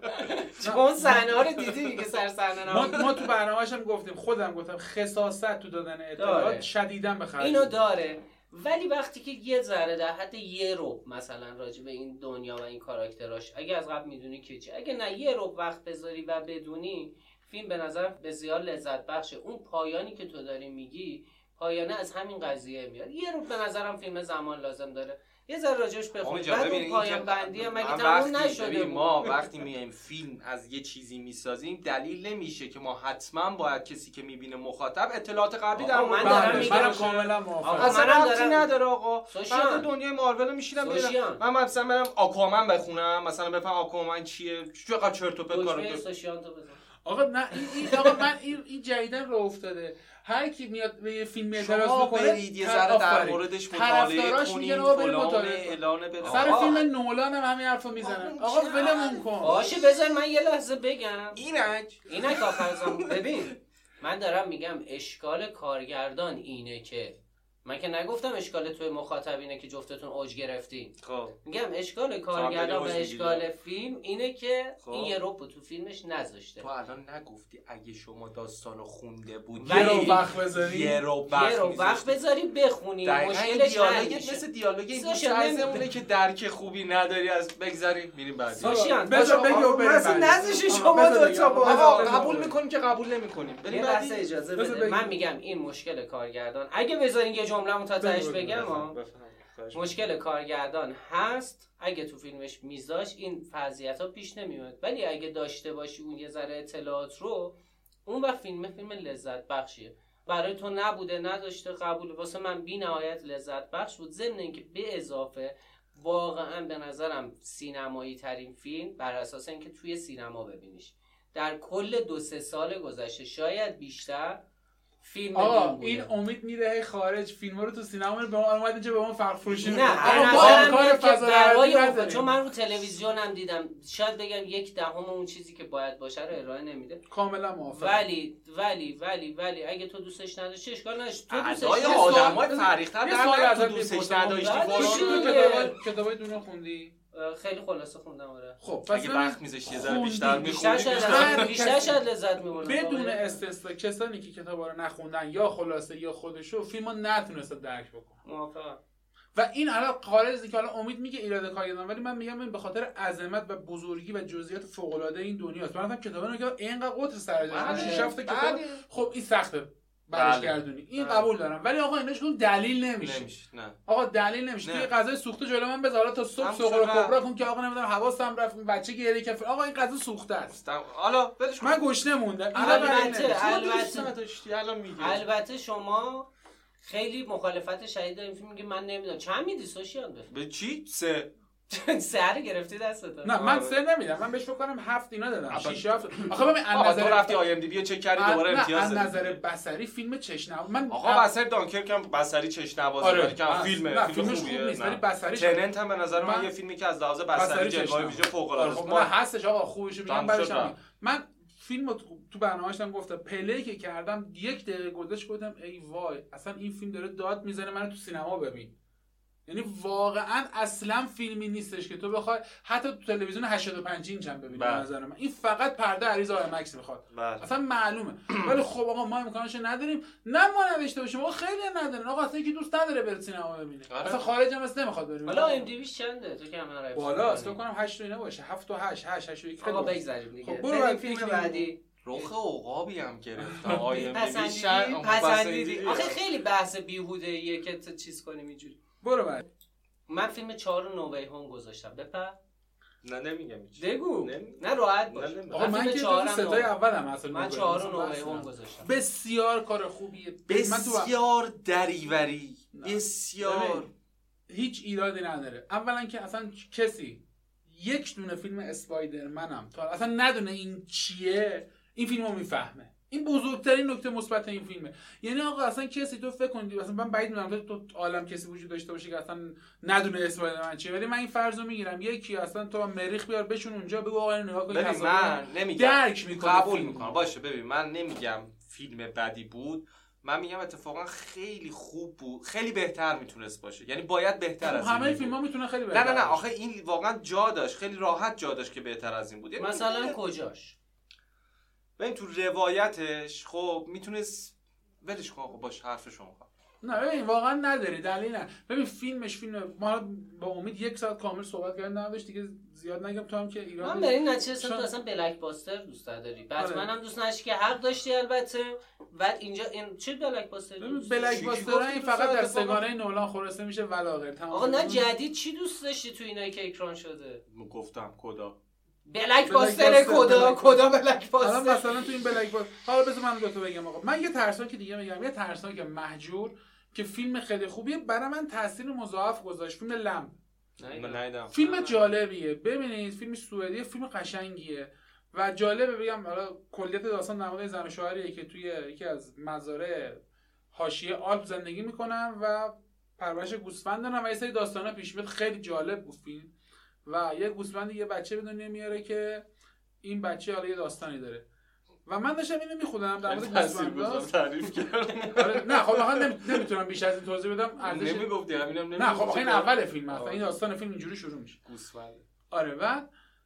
چون صحنه ها رو دیدی که سر صحنه نبوده. ما تو برنامه‌اش هم گفتیم، خودم گفتم خساست تو دادن اطلاعات شدیداً بخرج. اینو داره، ولی وقتی که یه ذره در حد یه ربع مثلا راجع به این دنیا و این کاراکتراش اگه از قبل میدونی که چی، اگه نه یه ربع وقت بذاری و بدونی، فیلم به نظر بسیار لذت بخشه. اون پایانی که تو داری میگی پایانه از همین قضیه میاد. یه ربع به نظرم فیلم زمان لازم داره یه ذره راجعش بخونید. بعد اون پایان بندی هم مگه تموم نشده؟ ما وقتی میایم فیلم از یه چیزی میسازیم، دلیل نمیشه که ما حتما باید کسی که میبینه مخاطب اطلاعات قبلی در من دارم میگم کاملا موافقم. اصلا ربطی نداره آقا. بعد دنیای مارول میشینم من مثلا برم آکوامان بخونم، مثلا بفهم آکوامان چیه، چقدر چرت و پرت کارو سوشیان تو بزن. آقا نه آقا من این جدیدن راه افتاده، هر کی میاد به یه فیلم اعتراض میکنه برید یه ذره در موردش مطالعه کنید، اعلان برید. سر فیلم نولان هم همین حرفو میزنن. آقا ولمون کن. باشه بذار من یه لحظه بگم. اینک آخرزام. ببین من دارم میگم اشکال کارگردان اینه که من که نگفتم اشکال توی مخاطب اینه که جفتتون اوج گرفتین. خب میگم اشکال کارگردان و اشکال فیلم اینه که این یه ربع تو فیلمش نذاشته. تو الان نگفتی اگه شما داستانو خونده بود یه رو وقت بذاری، یه رو وقت بذاری بخونی. مشکلش دیالوگت مثل دیالوگ این سایزمونه که درک خوبی نداری از بگذاری میریم بعد. سوشیان بذار بگو مثلا نذاشی شما دو تا قبول میکنیم که قبول نمیکنیم. بریم بعد. اجازه بده من میگم این مشکل کارگردان. اگه بذارین یه جمله تا تهش بگم مشکل کارگردان هست. اگه تو فیلمش میذاش این فضیحت‌ها پیش نمیاد، ولی اگه داشته باشی اون یه ذره اطلاعات رو، اون وقت فیلم لذت بخشیه. برای تو نبوده نداشته قبول، واسه من بی‌نهایت لذت بخش بود. ضمن اینکه به اضافه واقعا به نظرم سینمایی ترین فیلم بر اساس اینکه توی سینما ببینیش در کل 2-3 سال گذشته، شاید بیشتر. فیلم آقا این امید میره خارج، فیلم رو تو سینما به ما اومد اینجا به ما فرق فروشی نه کار فضا، چون من رو تلویزیونم دیدم، شاید بگم 1/10 اون چیزی که باید باشه رو ارائه نمیده. کاملا موافقم. ولی اگه تو دوستش نداشتی اشکال نداشت. تو دوستش نداشتی آدمای فریختر در دوستش نداشتی. کتابای دونو خوندی؟ خیلی خلاصه خوندم. آره خب اگه وقت میذاشتی یه ذره بیشتر بیشتر شاید لذت می‌بردم. بدون استثنا کسانی که کتابا رو نخوندن یا خلاصه یا خودشو فیلمو نتونسته درک بکنه. موافقم. و این الان قارضی که الان امید میگه ایراد کارگردان، ولی من میگم این به خاطر عظمت و بزرگی و جزئیات فوق العاده این دنیاست. من کتابا رو که اینقدر قطر سرجاشه 6 هفته کتاب، خب این سخته برگردونی. این قبول دارم، ولی آقا ایناش کدوم دلیل نمیشه. نه آقا دلیل نمیشه. توی غذای سوخته جلو من بذار تا صبح سوغل کبرا کن که آقا نمیدونم حواسم رفت بچه گریه کرد. آقا این غذا سوخته است. حالا ولش کن، من گشنه موندم. البته شما خیلی مخالفت شدید دارین. فیلم میگه من نمیدونم چند میدی سوشیان به چی 3 سر گرفتی دستت. نه من 3 نمیدم، من بهش فکر کنم 7 اینا دادم. 6 7. آخه ببین از نظر تو رفتی آی ام دی بی چک کردی دوباره امتیاز دادی. از نظر بصری فیلم چشنواز من آقا بصری دانکرک هم بصری چشنوازه ولی که فیلم خوبیه نیست ولی بصریش تننت هم به نظر من یه فیلمی که از لحاظ بصری جلوه ویژه فوق العاده است. نه هستش آقا خوبش میگم بعدش من فیلمو تو برنامه‌اشم گفتم پلی که کردم 1 دقیقه گذشت گفتم ای وای اصلا این فیلم داره داد میزنه منو تو سینما ببین. یعنی واقعا اصلا فیلمی نیستش که تو بخوای حتی تو تلویزیون 85 اینچ هم ببینی. به نظر من این فقط پرده عریض آی مکس میخواد. اصلا معلومه. ولی خب آقا ما امکانش نداریم، نه ما نداشته باشیم، آقا خیلی ندارن، آقا اصلا یکی دوست نداره بره سینما ببینه. اصلا خارج هم اصلا نمیخواد بره. حالا ام دی بیش چنده؟ تو که من رفت بالا است، فکر کنم 8 اینا باشه، 7 و 8 8 8 1 آقا بگذاریم دیگه. خب برو فیلم بعدی رخ عقابی هم گرفت. آی ام دی بی آخه خیلی بحث بیهوده ایه که تو چیز کنیم اینجوری. برو بعد. من فیلم 4 نووی هوم گذاشتم. بپر. نه نمیگم هیچ. بگو. نه راحت باش. آقا من که تو صدای اولم اصلا من 4 نووی هوم گذاشتم. بسیار کار خوبیه. بسیار دریوری. بسیار هیچ ایرادی نداره. اولا که اصلا کسی یک دونه فیلم اسپایدرمن هم تا اصلا ندونه این چیه این فیلمو میفهمه. این بزرگترین نکته مثبت این فیلمه. یعنی آقا اصلا کسی تو فکر کنید اصلا من بعید میدونم تو عالم کسی وجود داشته باشه که اصلا ندونه اسپایدرمن چیه، ولی من این فرضو میگیرم یکی اصلا تو مریخ بیار بشون اونجا بگو آقا اینو نگاه کن. ببین من نمیگم درک میکنه، قبول میکنم باشه. ببین من نمیگم فیلم بدی بود، من میگم اتفاقا خیلی خوب بود، خیلی بهتر میتونست باشه، یعنی باید بهتر از این همه فیلم‌ها میتونه خیلی بهتر. نه آخه این واقعا جا داشت، خیلی راحت جا داشت که بهتر از این بود. یعنی مثلا کجاش؟ ببین تو روایتش خب میتونست ولش کن آقا باشه حرف شما. نه ببین واقعا نداری دلیل نه. ببین فیلمش فیلم ما با امید 1 ساعت کامل صحبت کردیم، نداشت دیگه زیاد نگم تو هم که ایران من برای نچه تو اصلا بلک باستر دوست داری، بتمن هم دوست نداشتی که حق داشتی البته. بعد اینجا این چه بلک باستر؟ بلک باستر این فقط در سگانه نولان خلاصه میشه ولاغر تمام. آقا نه جدید چی دوست داشتی تو اینایی که اکران شده؟ گفتم کدا بلک باستر کدا بلک باستر. الان مثلا تو این بلک باستر حالا بذار من دو تا بگم آقا. من یه ترسناک که دیگه میگم، یه ترسناک مهجور که فیلم خیلی خوبیه، برای من تاثیر مضاعف گذاشت. فیلم لمب. نه فیلم جالبیه، ببینید فیلم سوئدیه، فیلم قشنگیه و جالبه. بگم حالا کلیت داستان در مورد زن و شوهریه که توی یکی از مزارع حاشیه آلپ زندگی میکنن و پرورش گوسفند دارن و یه سری داستانا پیش میاد. خیلی جالب بود فیلم و یه گوسفند یه بچه به دنیا میاره که این بچه حالا یه داستانی داره و من داشتم اینو میخوندم در مورد گوسفندا تعریف کردم. نه خب واقعا نمیتونم بیش از این توضیح بدم. نمیگفتی همینم نه خب این اول فیلم اصلا این داستان فیلم اینجوری شروع میشه. گوسفند. آره و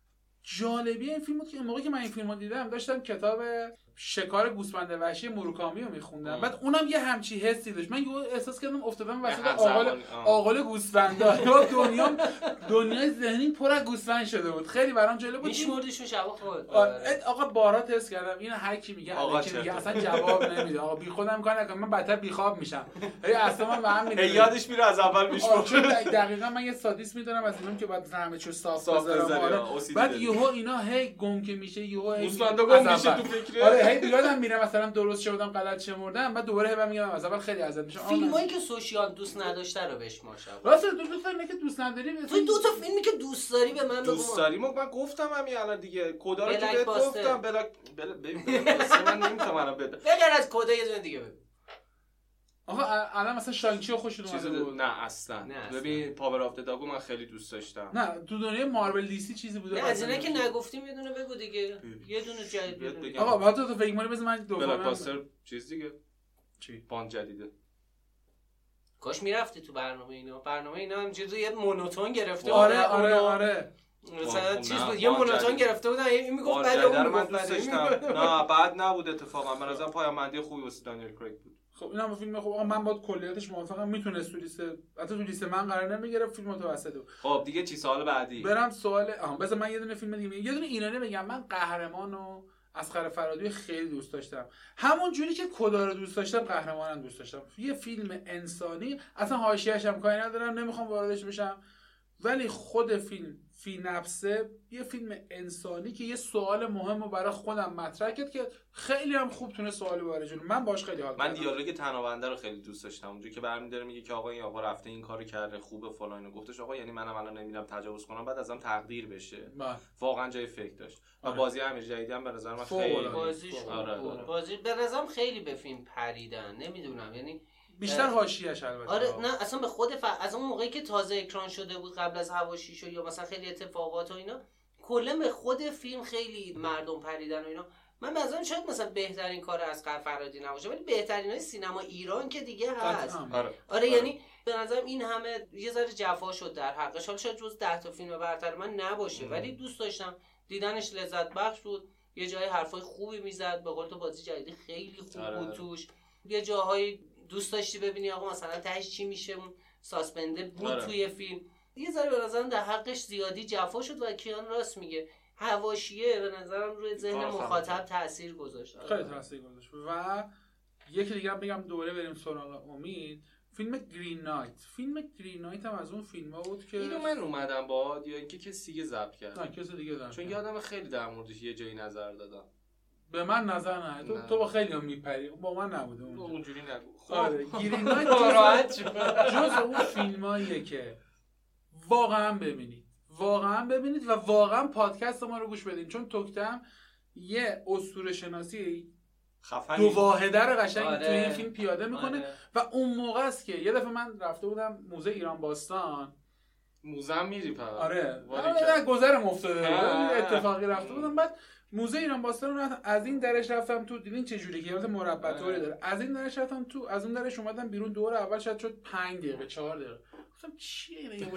جالبی این فیلم بود که اون موقعی که من این فیلمو دیدم داشتم کتاب شکار گوسفند وحشی موروکامی رو میخوندم. بعد اونم یه همچی حسی داشت. من احساس کردم افتادم وسط آغال گوسفندا. دنیای ذهنی پر از گوسفند شده بود. خیلی برام جالب بود. میشمردیشون شبا خود. آقا بارات حس کردم این هر کی میگه اصلا جواب نمیده. آقا بی خودم کار نکنم، من بدتر بیخواب میشم. اصلا من به هم میاد. یادش میره از اول میشمره. دقیقاً من یه سادیس میدونم از اینم که بعد همه چیز صاف بذارم. بعد یهو اینا هی گم که میشه، یهو گوسفندا گم میشه تو فکر. هی یادم میره مثلا درست شدم غلط شمردم، بعد دوباره هم میگم از اول خیلی اذیت میشم. فیلمایی که سوشیال دوست نداشته رو بشمار شب. راست دو تا فیلمی که دوست نداری تو دو تا فیلمی که دوست داری به من بگو. دوست داری من گفتم همین الان دیگه کدا رو که گفتم. ببین من نمیتونم بده. بغیر از کدا یه دونه دیگه بگو. آقا الان مثلا شانگچی خوشت اومده بود؟ نه اصلا. ببین پاور آف داگو من خیلی دوست داشتم. نه تو دنیای مارول دی سی چیزی بوده؟ نه از اینا که نگفتیم یه دونه بگو دیگه. یه دونه جدید. آقا بعد تو فکر کنی بزن من دوباره بلک باستر چیز دیگه. چی؟ باند جدیده. کاش میرفتی تو برنامه اینا همینجوری یه مونوتون گرفته. آره مثلا چیز بود یه مونوتون گرفته بودن این میگفت بعد اون من دوست داشتم. نه بعد نبود اتفاقا. من ازم پایامندی خوبی واسه دانیل کرایگ بود. خب اینم فیلم خوب. من با کلیتش موافقم. میتونست تو لیست حتی تو لیست من قرار نمیگرفت، فیلم متوسط بود. خب دیگه چی سوال بعدی؟ برم سوال بذار من یه دونه فیلم دیگه یه دونه ایرانی بگم. من قهرمانو اصغر فرهادی خیلی دوست داشتم، همون جوری که کدا رو دوست داشتم قهرمانم دوست داشتم. یه فیلم انسانی اصلا حاشیه‌اش هم کاری ندارم، نمیخوام واردش بشم، ولی خود فی نفسه یه فیلم انسانی که یه سوال مهم رو برای خودم مطرح کرد که خیلی هم خوب تونه سوالی وارد جلو. من باش خیلی حال من دیالوگ تنابنده رو خیلی دوست داشتم، اونجوری که برمی‌داره میگه که آقا این آقا رفته این کارو کرده خوبه فلان، اینو گفتش آقا یعنی منم الان نمیرم تجاوز کنم بعد ازم تقدیر بشه. واقعا جای فکر داشت. و بازی امیر جدیدی هم به نظر من خیلی بازی به نظرم خیلی به فیلم پریدن، نمیدونم یعنی بیشتر حاشیه‌اش البته. آره نه اصلا به خود از اون موقعی که تازه اکران شده بود قبل از حواشی شو یا مثلا خیلی اتفاقات و اینا، کلا به خود فیلم خیلی مردم پریدن و اینا. من مثلا شاید مثلا بهترین کار اصغر فرهادی نباشه ولی بهترینای سینما ایران که دیگه هست. آره یعنی به نظرم این همه یه ذره جفا شد در حقش. حالا شاید جز 10 تا فیلم برتر من نباشه ولی دوست داشتم دیدنش، لذت بخش بود. یه جای حرفای خوبی میزد، به قول تو بازی جدیدی خیلی خوب بود توش. یه جاهای دوست داشتی ببینی آقا مثلا تهش چی میشه، اون ساسپنده بود توی فیلم. یه ذره به نظرم در حقش زیادی جفا شد و کیان راست میگه، حواشیه به نظرم روی ذهن مخاطب تاثیر گذاشت. خیلی تاثیر گذاشت. و یکی دیگه هم بگم دوباره بریم سراغ امید، فیلم گرین نایت. فیلم گرین نایت هم از اون فیلم‌ها بود که اینو من اومدم با یا اینکه کسی دیگه ضبط کرد. نه کسی دیگه دادم، چون یادم خیلی در موردش یه جایی نظر دادم. به من نظر نه. تو با خیلی هم میپری، با من نبوده اونجوری نگو. آره گرین نایت جز اون فیلماییه که واقعا ببینید و واقعا پادکست ما رو گوش بدین، چون توکتم یه اسطوره شناسی دو واحده رو قشنگ توی این فیلم پیاده میکنه. و اون موقع است که یه دفعه من رفته بودم موزه ایران باستان. موزه هم میری فقط؟ آره گذرم افتاده اتفاقی رفته بودم. بعد موزه ایران باستان رو از این درش رفتم تو، دیدین چه جوری که مثلا مربع طوری داره، از این درش رفتم تو، از اون درش اومدم بیرون. دور اول شاید شد 5 دقیقه 4 دقیقه. گفتم چیه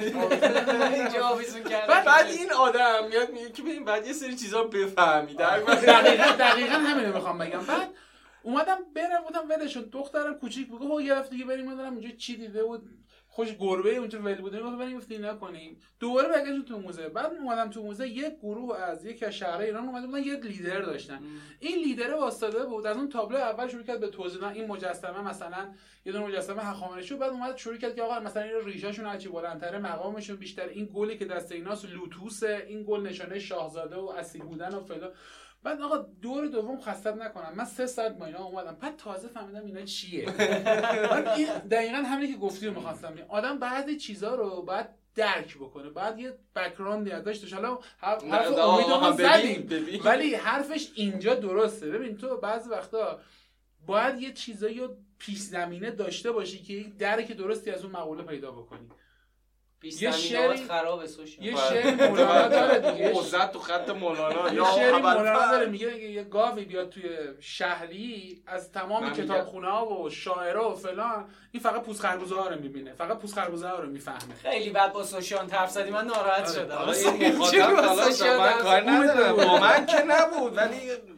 اینجا آویزون کردن. بعد این آدم میاد میگه که ببین بعد یه سری چیزا بفهمی. دقیقاً همین میخوام بگم. بعد اومدم برم بودم ولشون، دخترم کوچیک بود گفت یه هفته دیگه بریم. من دارم اینجا چی دیده بود، خوش گربه اونجا ول بوده، گفتم بریم فیلم کنیم. دوباره برگشتم تو موزه. بعد اومدم تو موزه، یک گروه از یک از شهرهای ایران اومده بودن، یه لیدر داشتن. این لیدر واسطه بود، از اون تابلو اول شروع کرد به توضیح دادن این مجسمه مثلا یه دونه مجسمه هخامنشی. بعد اومد شروع کرد که آقا مثلا این ریشاشون هرچی بلندتره مقامشون بیشتر، این گلی که دست ایناست لوتوسه، این گل نشانه شاهزاده و اصیل بودن و فلان. بعد آقا دور دوم خستت نکنم، من 3 ساعت با اینا اومدم، بعد تازه فهمیدم اینا چیه. این دقیقاً همینی که گفتی رو می‌خواستم. آدم بعضی چیزا رو باید درک بکنه، بعد یه بک‌گراندی داشتش. حالا حرف امیدو زدیم ولی حرفش اینجا درسته. ببین تو بعضی وقتا باید یه چیزایی رو پیش زمینه داشته باشی که یک درک درستی از اون مقوله پیدا بکنی. یه شعر خراب سوشال، یه شعر مولانا داره دیگه، موزت تو خط مولانا. یه شعر مولانا داره میگه یه گاوی بیاد توی شهری از تمام کتابخونه‌ها و شاعرها و فلان، این فقط پوست خربوزه‌ها رو میبینه، فقط پوست خربوزه‌ها رو میفهمه. خیلی بعد با سوشیان حرف زدی، من ناراحت شدم. این من کار ندارم، با من که نبود. ولی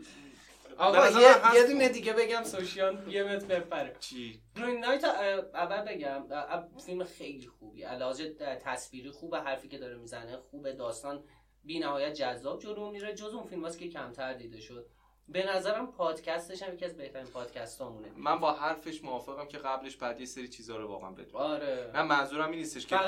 آقا یه دونه دیگه بگم سوشیان یه متر بپره. چی؟ گرین نایت اول بگم فیلم خیلی خوبی، علاوه تصویری خوبه، حرفی که داره میزنه خوبه، داستان بی‌نهایت جذاب جلو میره. جز اون فیلم هاست که کمتر دیده شد. به نظرم پادکستش هم یکی از بهترین پادکستامونه. من با حرفش موافقم که قبلش بعد یه سری چیزا رو واقعا بدونم. آره. من منظورم این نیستش که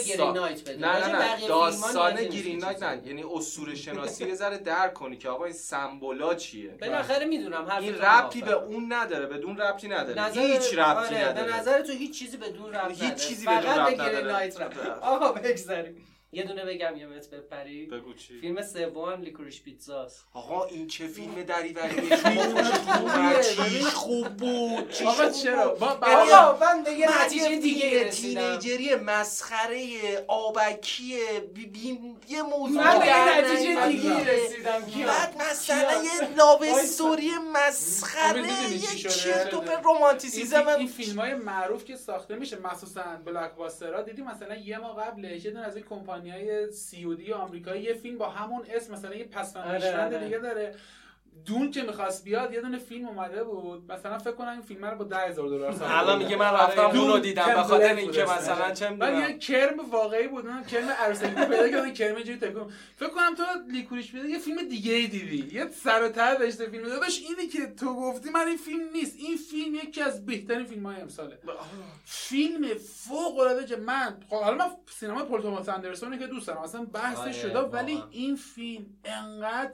داستان گرین نایت نه، یعنی اسطوره شناسی یه ذره درک کنی که آقا این سمبولا چیه. بالاخره میدونم این ربطی به اون نداره، بدون ربطی نداره، هیچ ربطی نداره. به نظر تو هیچ چیزی بدون ربط نداره، هیچ چیزی بدون ربط نداره. گرین نایت ربط. آقا بگذاریم. یه دونه بگم یه متر بپری. بگو چی؟ فیلم سوم لیکوریش پیتزاست. آقا این چه فیلم دریوریه. چی خوب بود. آقا چرا؟ آقا من به یه نتیجه دیگه رسیدم. تینیجری مسخره آبکی یه موضوع. من به یه نتیجه دیگه رسیدم. بعد مثلا یه لاو استوری مسخره، یه چرت و پرت رمانتیسیسم. این فیلم‌های معروف که ساخته میشه مخصوصا بلاک باسترها، دیدی مثلا یه ماه قبل یه دونه از این کمپانی‌های COD آمریکایی یه فیلم با همون اسم مثلا یه پس‌فندیشمند دیگه داره، دون که می‌خواست بیاد یه دونه فیلم اومده بود، مثلا فکر کنم این فیلم رو با $10,000 ساخته. الان میگه من رفتم دون رو دیدم به خاطر اینکه مثلا چه می‌دونم یه کرم واقعی بود، اون کرم عروسکی پیدا کردن، کرم اینجوری تکون. فکر کنم تو لیکوریش بیاد یه فیلم دیگه‌ای دیدی، یه سر و ته داشته فیلم داداش. اینی که تو گفتی من این فیلم نیست، این فیلم یکی از بهترین فیلم‌های امساله. فیلم فوق‌العاده. من حالا من سینما پل توماس اندرسون که دوست دارم، اصلا بحث شده، ولی این فیلم انقدر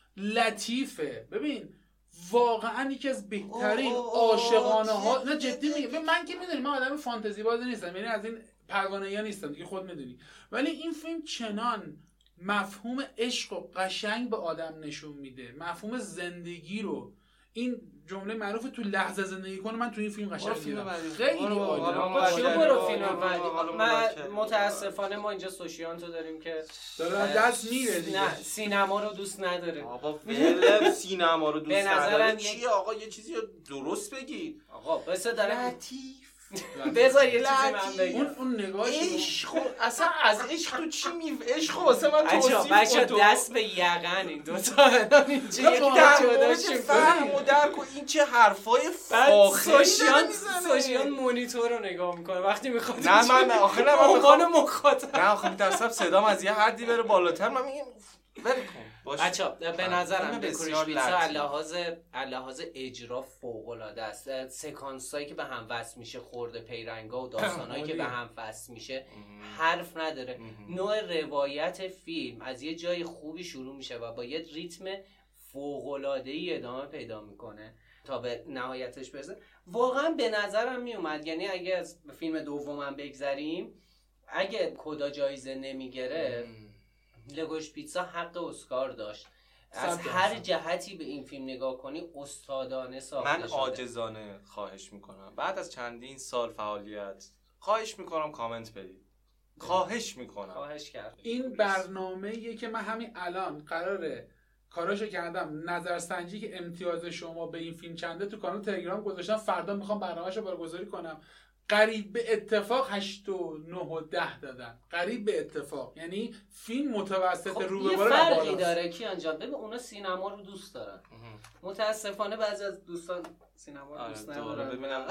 لطیفه. ببین واقعا یکی از بهترین عاشقانه ها، نه جدی میگم، من که میدونی من آدم فانتزی بازی نیستم، یعنی از این پروانه‌ای نیستم دیگه، خود میدونی، ولی این فیلم چنان مفهوم عشق و قشنگ به آدم نشون میده، مفهوم زندگی رو. این جمله معروف تو لحظه زندگی کنه، من تو این فیلم قشنگ دیدم. خیلی عالیه. برو فیلم بعدی. من متاسفانه ما اینجا سوشیانتو داریم که داره دست میره دیگه. نه سینما رو دوست نداره. آقا ول سینما رو دوست نداره چیه آقا؟ یه چیزی رو درست بگید آقا. بس داره لطیف بذار یه چیزی من بگم. اون نگاهش عشق اصلا از عشق تو چی عشق واسه من توصیف بچا دست به یقن این دو تا اینجا یک جدا فهم و درک و این چه حرفای فاخری سوشیان مونیتور رو نگاه میکنه وقتی میخواد. نه من آخه نه من عنوان مخاطب. نه آخه میترسم صدام از یه حدی بره بالاتر، من میگم ول کن. بچا به نظرم لیکوریش پیتزا لحاظ اجرا فوق العاده است. سکانسایی که به هم وصل میشه، خورده پیرنگا و داستانایی که به هم وصل میشه حرف نداره. نوع روایت فیلم از یه جای خوبی شروع میشه و با یه ریتم فوق العاده ای ادامه پیدا میکنه تا به نهایتش برسه. واقعا به نظرم میومد، یعنی اگه از فیلم دومم بگذریم، اگه کدا جایزه نمیگرفت لیکوریش پیتزا حق اسکار داشت. از هر جهتی به این فیلم نگاه کنی استادانه ساخته شده. من عاجزانه خواهش میکنم بعد از چندین سال فعالیت خواهش میکنم کامنت بدید. خواهش میکنم. خواهش کرد. این برنامه‌ایه که من همین الان قراره کاراشو کردم، نظرسنجی که امتیاز شما به این فیلم چنده تو کانال تلگرام گذاشتم، فردا میخوام برنامه‌شو برگزاری کنم. قریب به اتفاق 8 و 9 و 10 دادن، قریب به اتفاق، یعنی فیلم متوسط رو به بالا. یه فرقی داره کیان جان، ببین اونا سینما رو دوست دارن، متاسفانه بعضی از دوستان سینما رو دوست ندارن. ببینم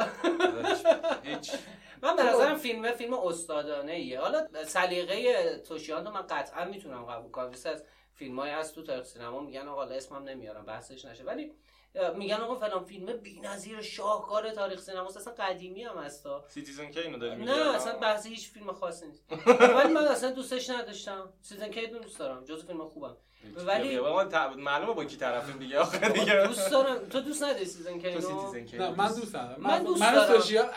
هیچ من به نظرم فیلم استادانه ایه. حالا سلیقه توشیان رو من قطعا میتونم قبول کنم، مثل از فیلمای از تو تاریخ سینما میگن آقا اسمم نمیارم بحثش نشه، ولی میگن آقا فلان فیلم بی‌نظیر شاهکار تاریخ سینما اصلا قدیمی هم هستا. سیتیزن کی اینو داری میگی؟ نه اصلا بحث هیچ فیلم خاصی نیست. ولی من اصلا دوستش نداشتم. سیتیزن کی دوست دارم، جزو فیلم خوبم. ولی معلومه با کی طرفیم دیگه آخه دیگه. دوست دارم. تو دوست نداری سیتیزن کی؟ نه من دوست دارم. من دوست دارم. سوشیال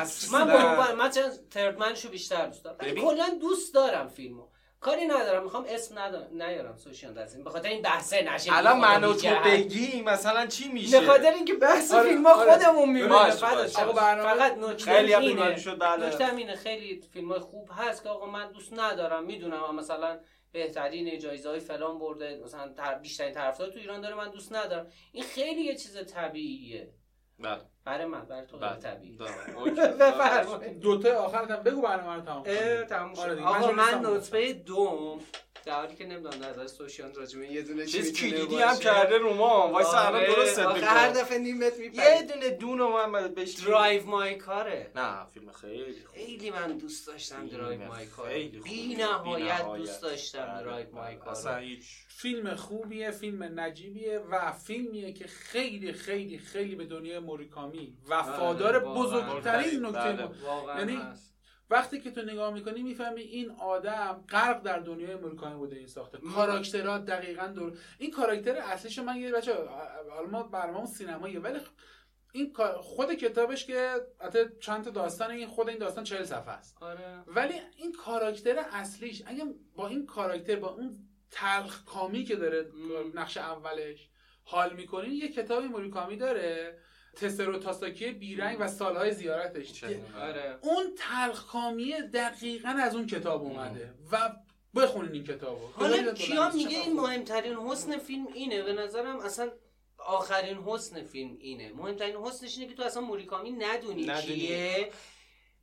من تردمنشو بیشتر دوست دارم. کلا دوست دارم فیلمو. کاری ندارم، میخوام اسم نیارم سوشیان دستیم به خاطر این بحثه نشه. الان منو تو بگی مثلا چی میشه؟ به خاطر اینکه بحث فیلم‌ها خودمون میمونه. فقط نکته اینه خیلی فیلم‌های خوب هست که آقا من دوست ندارم، میدونم مثلا بهترین جایزه‌های فلان برده، مثلا بیشترین طرفدار تو ایران داره، من دوست ندارم. این خیلی یه چیز طبیعیه. بله. برای تو غیر طبیعی. بفرمایید. دو تا آخرتم بگو برنامه رو تمام شد. آقا من نطفه دوم در حالی که نمیدونم نظر سوشیان راجمه یه دونه چیز کلیدی هم کرده رو ما وایسا الان درست ست میکنم. هر دفعه نیمت میپره. یه دونه دونو من بهش درایو مای کاره. نه فیلم خیلی من دوست داشتم درایو مای کار. بی نهایت دوست داشتم درایو مای کار. اصلا هیچ فیلم خوبیه، فیلم نجیبیه و فیلمیه که خیلی خیلی خیلی به دنیای موریکامی وفادار. بزرگترین نکته یعنی وقتی که تو نگاه میکنی میفهمی این آدم غرق در دنیای موریکامی بوده. این ساخته کاراکترات دقیقاً این کاراکتر اصلیشو من یه بچه حالا ما برنامه سینماییه ولی این خود کتابش که البته چند تا داستان، این خود این داستان 40 صفحه است. ولی این کاراکتر اصلیش اگه با این کاراکتر با اون تلخ کامی که داره نقش اولش حال میکنین، یه کتابی موریکامی داره تسرو تاساکی بیرنگ و سالهای زیارتش. اون تلخ کامی دقیقاً از اون کتاب اومده و بخونین این کتابو. حالا کیان میگه این مهمترین حسن فیلم اینه؟ به نظرم اصلا آخرین حسن فیلم اینه. مهمترین حسنش اینه که تو اصلا موریکامی ندونی کیه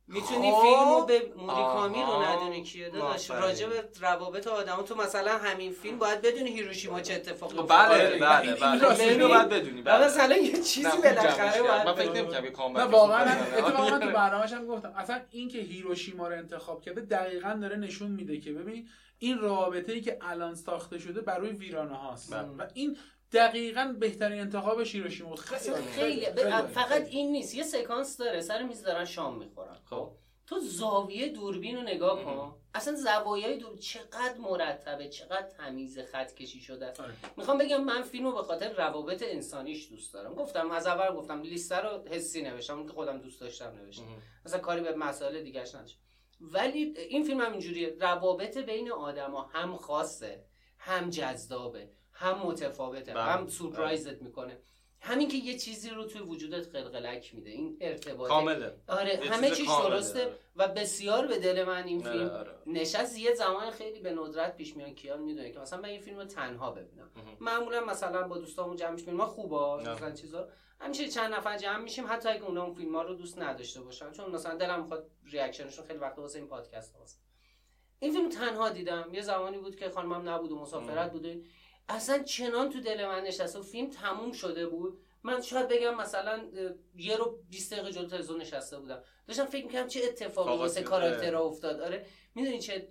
میتونی فیلمو به موریکامی رو ندونی کیه داداش، راجع به روابط آدما تو مثلا همین فیلم باید بدونی هیروشیما چه اتفاقی افتاد. بله فیلمو باید بدونی. مثلا یه چیزی بالاخره باید من فکر نمی‌کنم یه کامل. اتفاقا تو برنامه‌ش هم گفتم اصلا این که هیروشیما رو انتخاب کرده دقیقاً داره نشون میده که ببین این رابطه‌ای که الان ساخته شده بر روی ویرانه هاست و این دقیقاً بهترین انتخابش هیروشیما. خیلی فقط این نیست، یه سکانس داره سر میز دارن شام میخورن، خب تو زاویه دوربین رو نگاه کن، اصلا زوایای دور چقدر مرتبه، چقدر تمیز خط کشی شده است. میخوام بگم من فیلمو به خاطر روابط انسانیش دوست دارم. گفتم از اول گفتم لیست رو حسی نوشتم، اون که خودم دوست داشتم نوشتم، مثلا کاری به مسائل دیگه‌اش نداشت. ولی این فیلم هم اینجوریه، روابط بین آدما هم خاصه، هم جذابه، هم متفاوته، هم سورپرایزت میکنه. همین که یه چیزی رو توی وجودت قلقلک میده، این ارتباط کامله. آره همه چیز درسته و بسیار به دل من این فیلم نشست. یه زمان خیلی به ندرت پیش میاد کیان میدونه که مثلا من این فیلم رو تنها ببینم. معمولا مثلا با دوستامون جمع میشیم، ما خوبه مثلا چیزا همیشه چند نفر جمع میشیم، حتی اگه اونا اون فیلم‌ها رو دوست نداشته باشن، چون مثلا دلم میخواد ریاکشنشون خیلی وقت واسه این پادکست هست. این فیلم تنها دیدم، یه زمانی بود که خانمم نبود و مسافرت بود، اصلا چنان تو دل من نشست و فیلم تموم شده بود. من شاید بگم مثلا یه رو 20 دقیقه جلو تلویزیون نشسته بودم، داشتم فکر می‌کردم چه اتفاقی واسه کاراکترها افتاد. آره میدونی چه،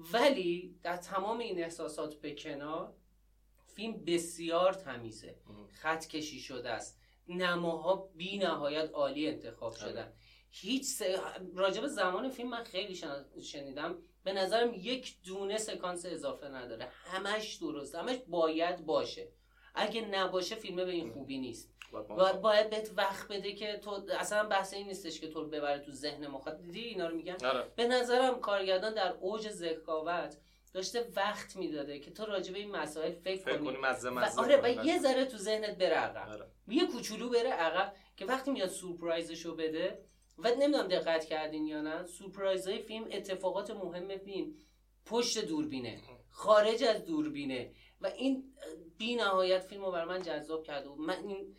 ولی در تمام این احساسات به کنار فیلم بسیار تمیزه، خط کشی شده است، نماها بی نهایت عالی انتخاب شدن. هیچ راجب زمان فیلم من خیلی شنیدم، به نظرم یک دونه سکانس اضافه نداره، همش درسته، همش باید باشه. اگه نباشه فیلم به این خوبی نیست. باید بهت وقت بده که تو اصلا بحث این نیستش که تو رو ببره تو ذهن مخاطب. دیدی اینا رو میگن؟ به نظرم کارگردان در اوج ذکاوت داشته وقت میداده که تو راجع به این مسائل فکر کنی آره و یه ذره تو ذهنت بره عقب، یه کوچولو بره عقب، که وقتی میاد سورپرایزشو بده. و نمیدونم دقت کردین یا نه، سورپرایزهای فیلم، اتفاقات مهم فیلم پشت دوربینه، خارج از دوربینه و این بی نهایت فیلمو برای من جذاب کرده. من این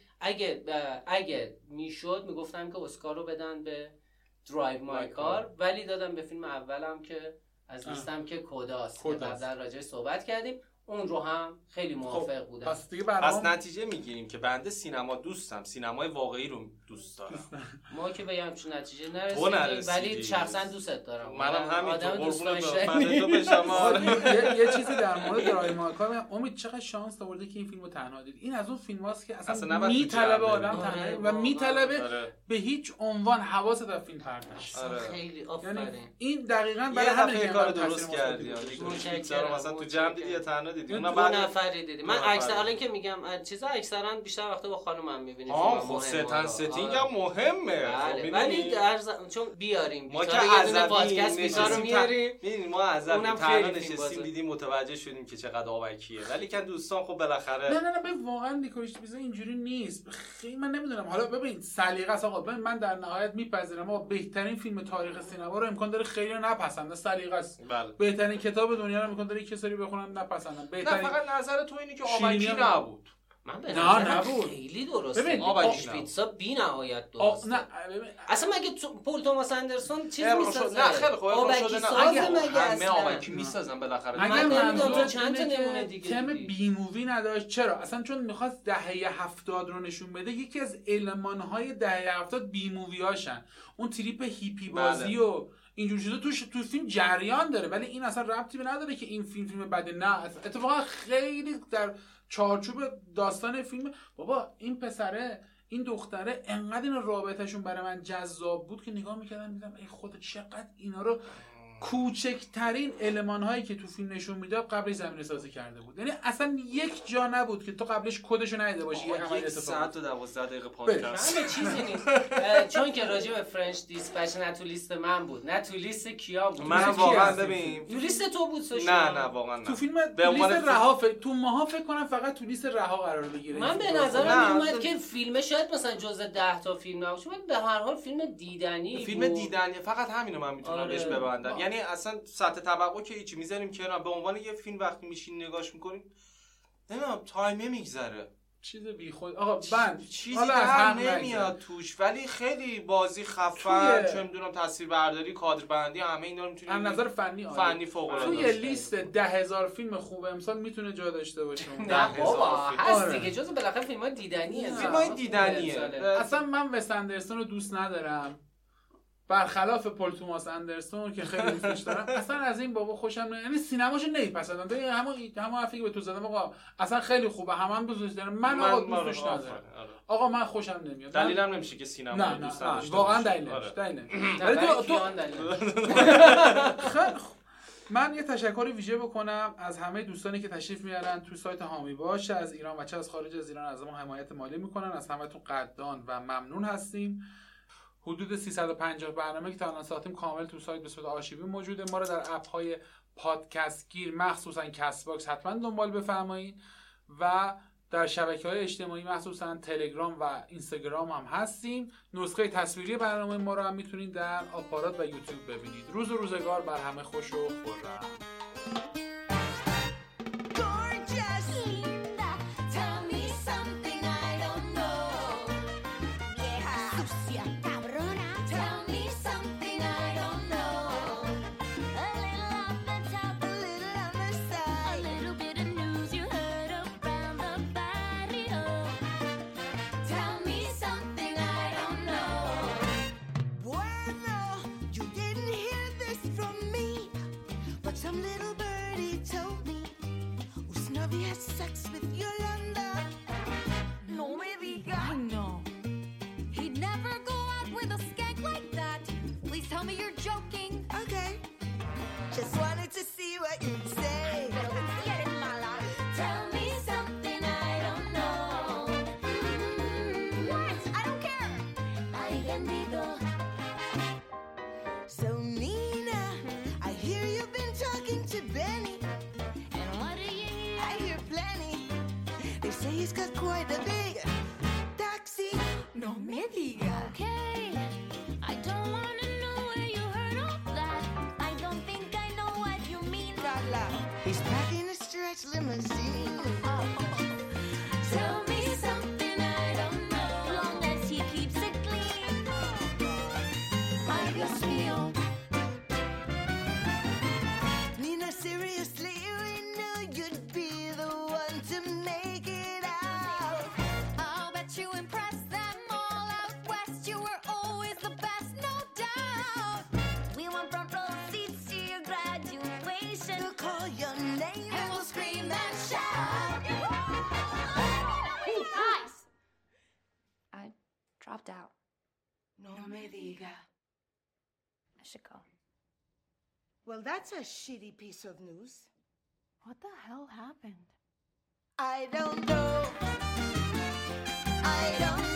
اگه میشد میگفتم که اسکار رو بدن به درایو مای کار، ولی دادم به فیلم اولم که از لیستم که کوداست که قبلا راجعش صحبت کردیم، اون رو هم خیلی موافق بودم. پس نتیجه میگیریم که بنده سینما دوستم، سینمای واقعی رو دوست دارم. ما که به همچین نتیجه نرسیدیم، ولی شخصا دوستت دارم. منم همینطور، قربون تو بشم. یه چیزی در مورد درایو مای کار، امید چقدر شانس آورده که این فیلمو تنها دید. این از اون فیلماست که اصلا میطلبه آدم تنها و میطلبه به هیچ عنوان حواست به فیلم پرت نشه. خیلی آفرین. این دقیقاً برای همین کار درست کردی. مثلا تو جمع دیدی یا تنها دیدی؟ من بعد نفری دیدم. من اکثرا الان که میگم چیزا اکثرا بیشتر وقتا با خانومم میبینیم. خب ستینگ هم مهمه. ولی چون بیاریم ما که از پادکست بیچارو میاریم. ببین ما از تنها نشستیم دیدیم متوجه شدیم که چقدر آبکیه. ولی که دوستان خب بالاخره نه به واقعا نیکولاش بیزا اینجوری نیست. خیلی من نمیدونم. حالا ببین سلیقه است آقا. من در نهایت میپذیرم آقا بهترین فیلم تاریخ سینما رو امکان داره خیلی نپسندن، سلیقه است. بهترین کتاب دنیا رو امکان داره کسایی بخونن نپسندن. نه فقط نظر تو اینه که آبکی نبود. من به نظرم خیلی درسته. پیتزا بی نهایت درسته. نه اصلا مگه پول توماس اندرسون چیز میسازه؟ نه خیلی خوبه. آبکی سازه مگه همه آبکی میسازن بالاخره. اگر منظور چند تا نمونه دیگه تم بی مووی نداشت. چرا؟ اصلا چون میخواست دهه 70 رو نشون بده. یکی از المان‌های دهه 70 بی مووی هاشن. اون تریپ هیپی بازی و اینجور چیزا تو فیلم جریان داره، ولی این اصلا ربطی به نداره که این فیلم بده. نه اتفاقا خیلی در چارچوب داستان فیلم بابا این پسره این دختره انقدر این رابطهشون برای من جذاب بود که نگاه میکردم میدم ای خدا چقدر اینا رو کوچکترین المان هایی که تو فیلم نشون میداد قبلش زمینه سازی کرده بود. یعنی اصلا یک جا نبود که تو قبلش کدشو ندیده باشی. یک ساعت و 12 دقیقه پادکست همه چیزی نیست. چون که راجع به فرنچ دیسپچ نه تو لیست من بود نه تو لیست کیا بود. من واقعا ببین تو لیست تو بود سوشال. نه واقعا نه. تو فیلم لیست رها تو ماها فکر کنم فقط تو لیست رها قرار بگیره. من به نظرم اومد که فیلم شاید مثلا جزء 10 تا فیلم نباشه، ولی به هر حال فیلم دیدنی فیلم دیدنی فقط همینو من میتونم بهش ببندم. یعنی اصلا سطح توقع که هیچی میذاریم کنار، به عنوان یه فیلم وقتی میشین نگاش میکنیم نمیدونم تایمه میگذره. چیز بیخود. آقا من چیزی حالا در نمیاد توش، ولی خیلی بازی خفن، چه میدونم تصویربرداری، کادربندی، همه اینا رو میتونی از نظر فنی فنی فوق العاده توی لیست 10,000 فیلم خوب امسال میتونه جا داشته باشه. نه بابا هست آره. دیگه، جزو بالاخره فیلم‌های دیدنیه. فیلم‌های دیدنیه. اصلا من وست اندرسون رو دوست ندارم، برخلاف پل توماس اندرسون که خیلی دوستش دارم. اصلا از این بابا خوشم نمیاد، یعنی سینماشو نمیپسندم. تو همون حرفی که به تو زدم آقا اصلا خیلی خوبه، هم دوستش دارم، من آقا دوستش ندارم. آقا من خوشم نمیاد. دلیلم نمیشه که سینما دوست نداشته واقعا دلیل نمیشه. ولی من یه تشکر ویژه بکنم از همه دوستانی که تشریف میارن تو سایت هامی باش، چه از ایران و چه از خارج از ایران از ما حمایت مالی میکنن. از همتون قدردان و ممنون هستیم. حدود 350 برنامه که تا الان ساختیم کامل تو سایت به صورت آرشیوی موجوده. ما رو در اپ‌های پادکست گیر مخصوصا کست باکس حتما دنبال بفرمایید و در شبکه‌های اجتماعی مخصوصا تلگرام و اینستاگرام هم هستیم. نسخه تصویری برنامه ما رو هم میتونید در آپارات و یوتیوب ببینید. روز و روزگار بر همه خوش و خرم. He's got quite a big taxi. No me diga. Okay, I don't wanna know where you heard all that. I don't think I know what you mean. Carla, he's packing a stretch limousine. Tell me something I don't know. Long as he keeps it clean. Ay, Dios mío. Nina, seriously, we knew you'd be the one to make it. You impressed them all out west. You were always the best, no doubt. We want front row seats to your graduation. We'll call your name and we'll scream and shout. Hey, guys! I dropped out. No me diga. I should go. Well, that's a shitty piece of news. What the hell happened? I don't know. I don't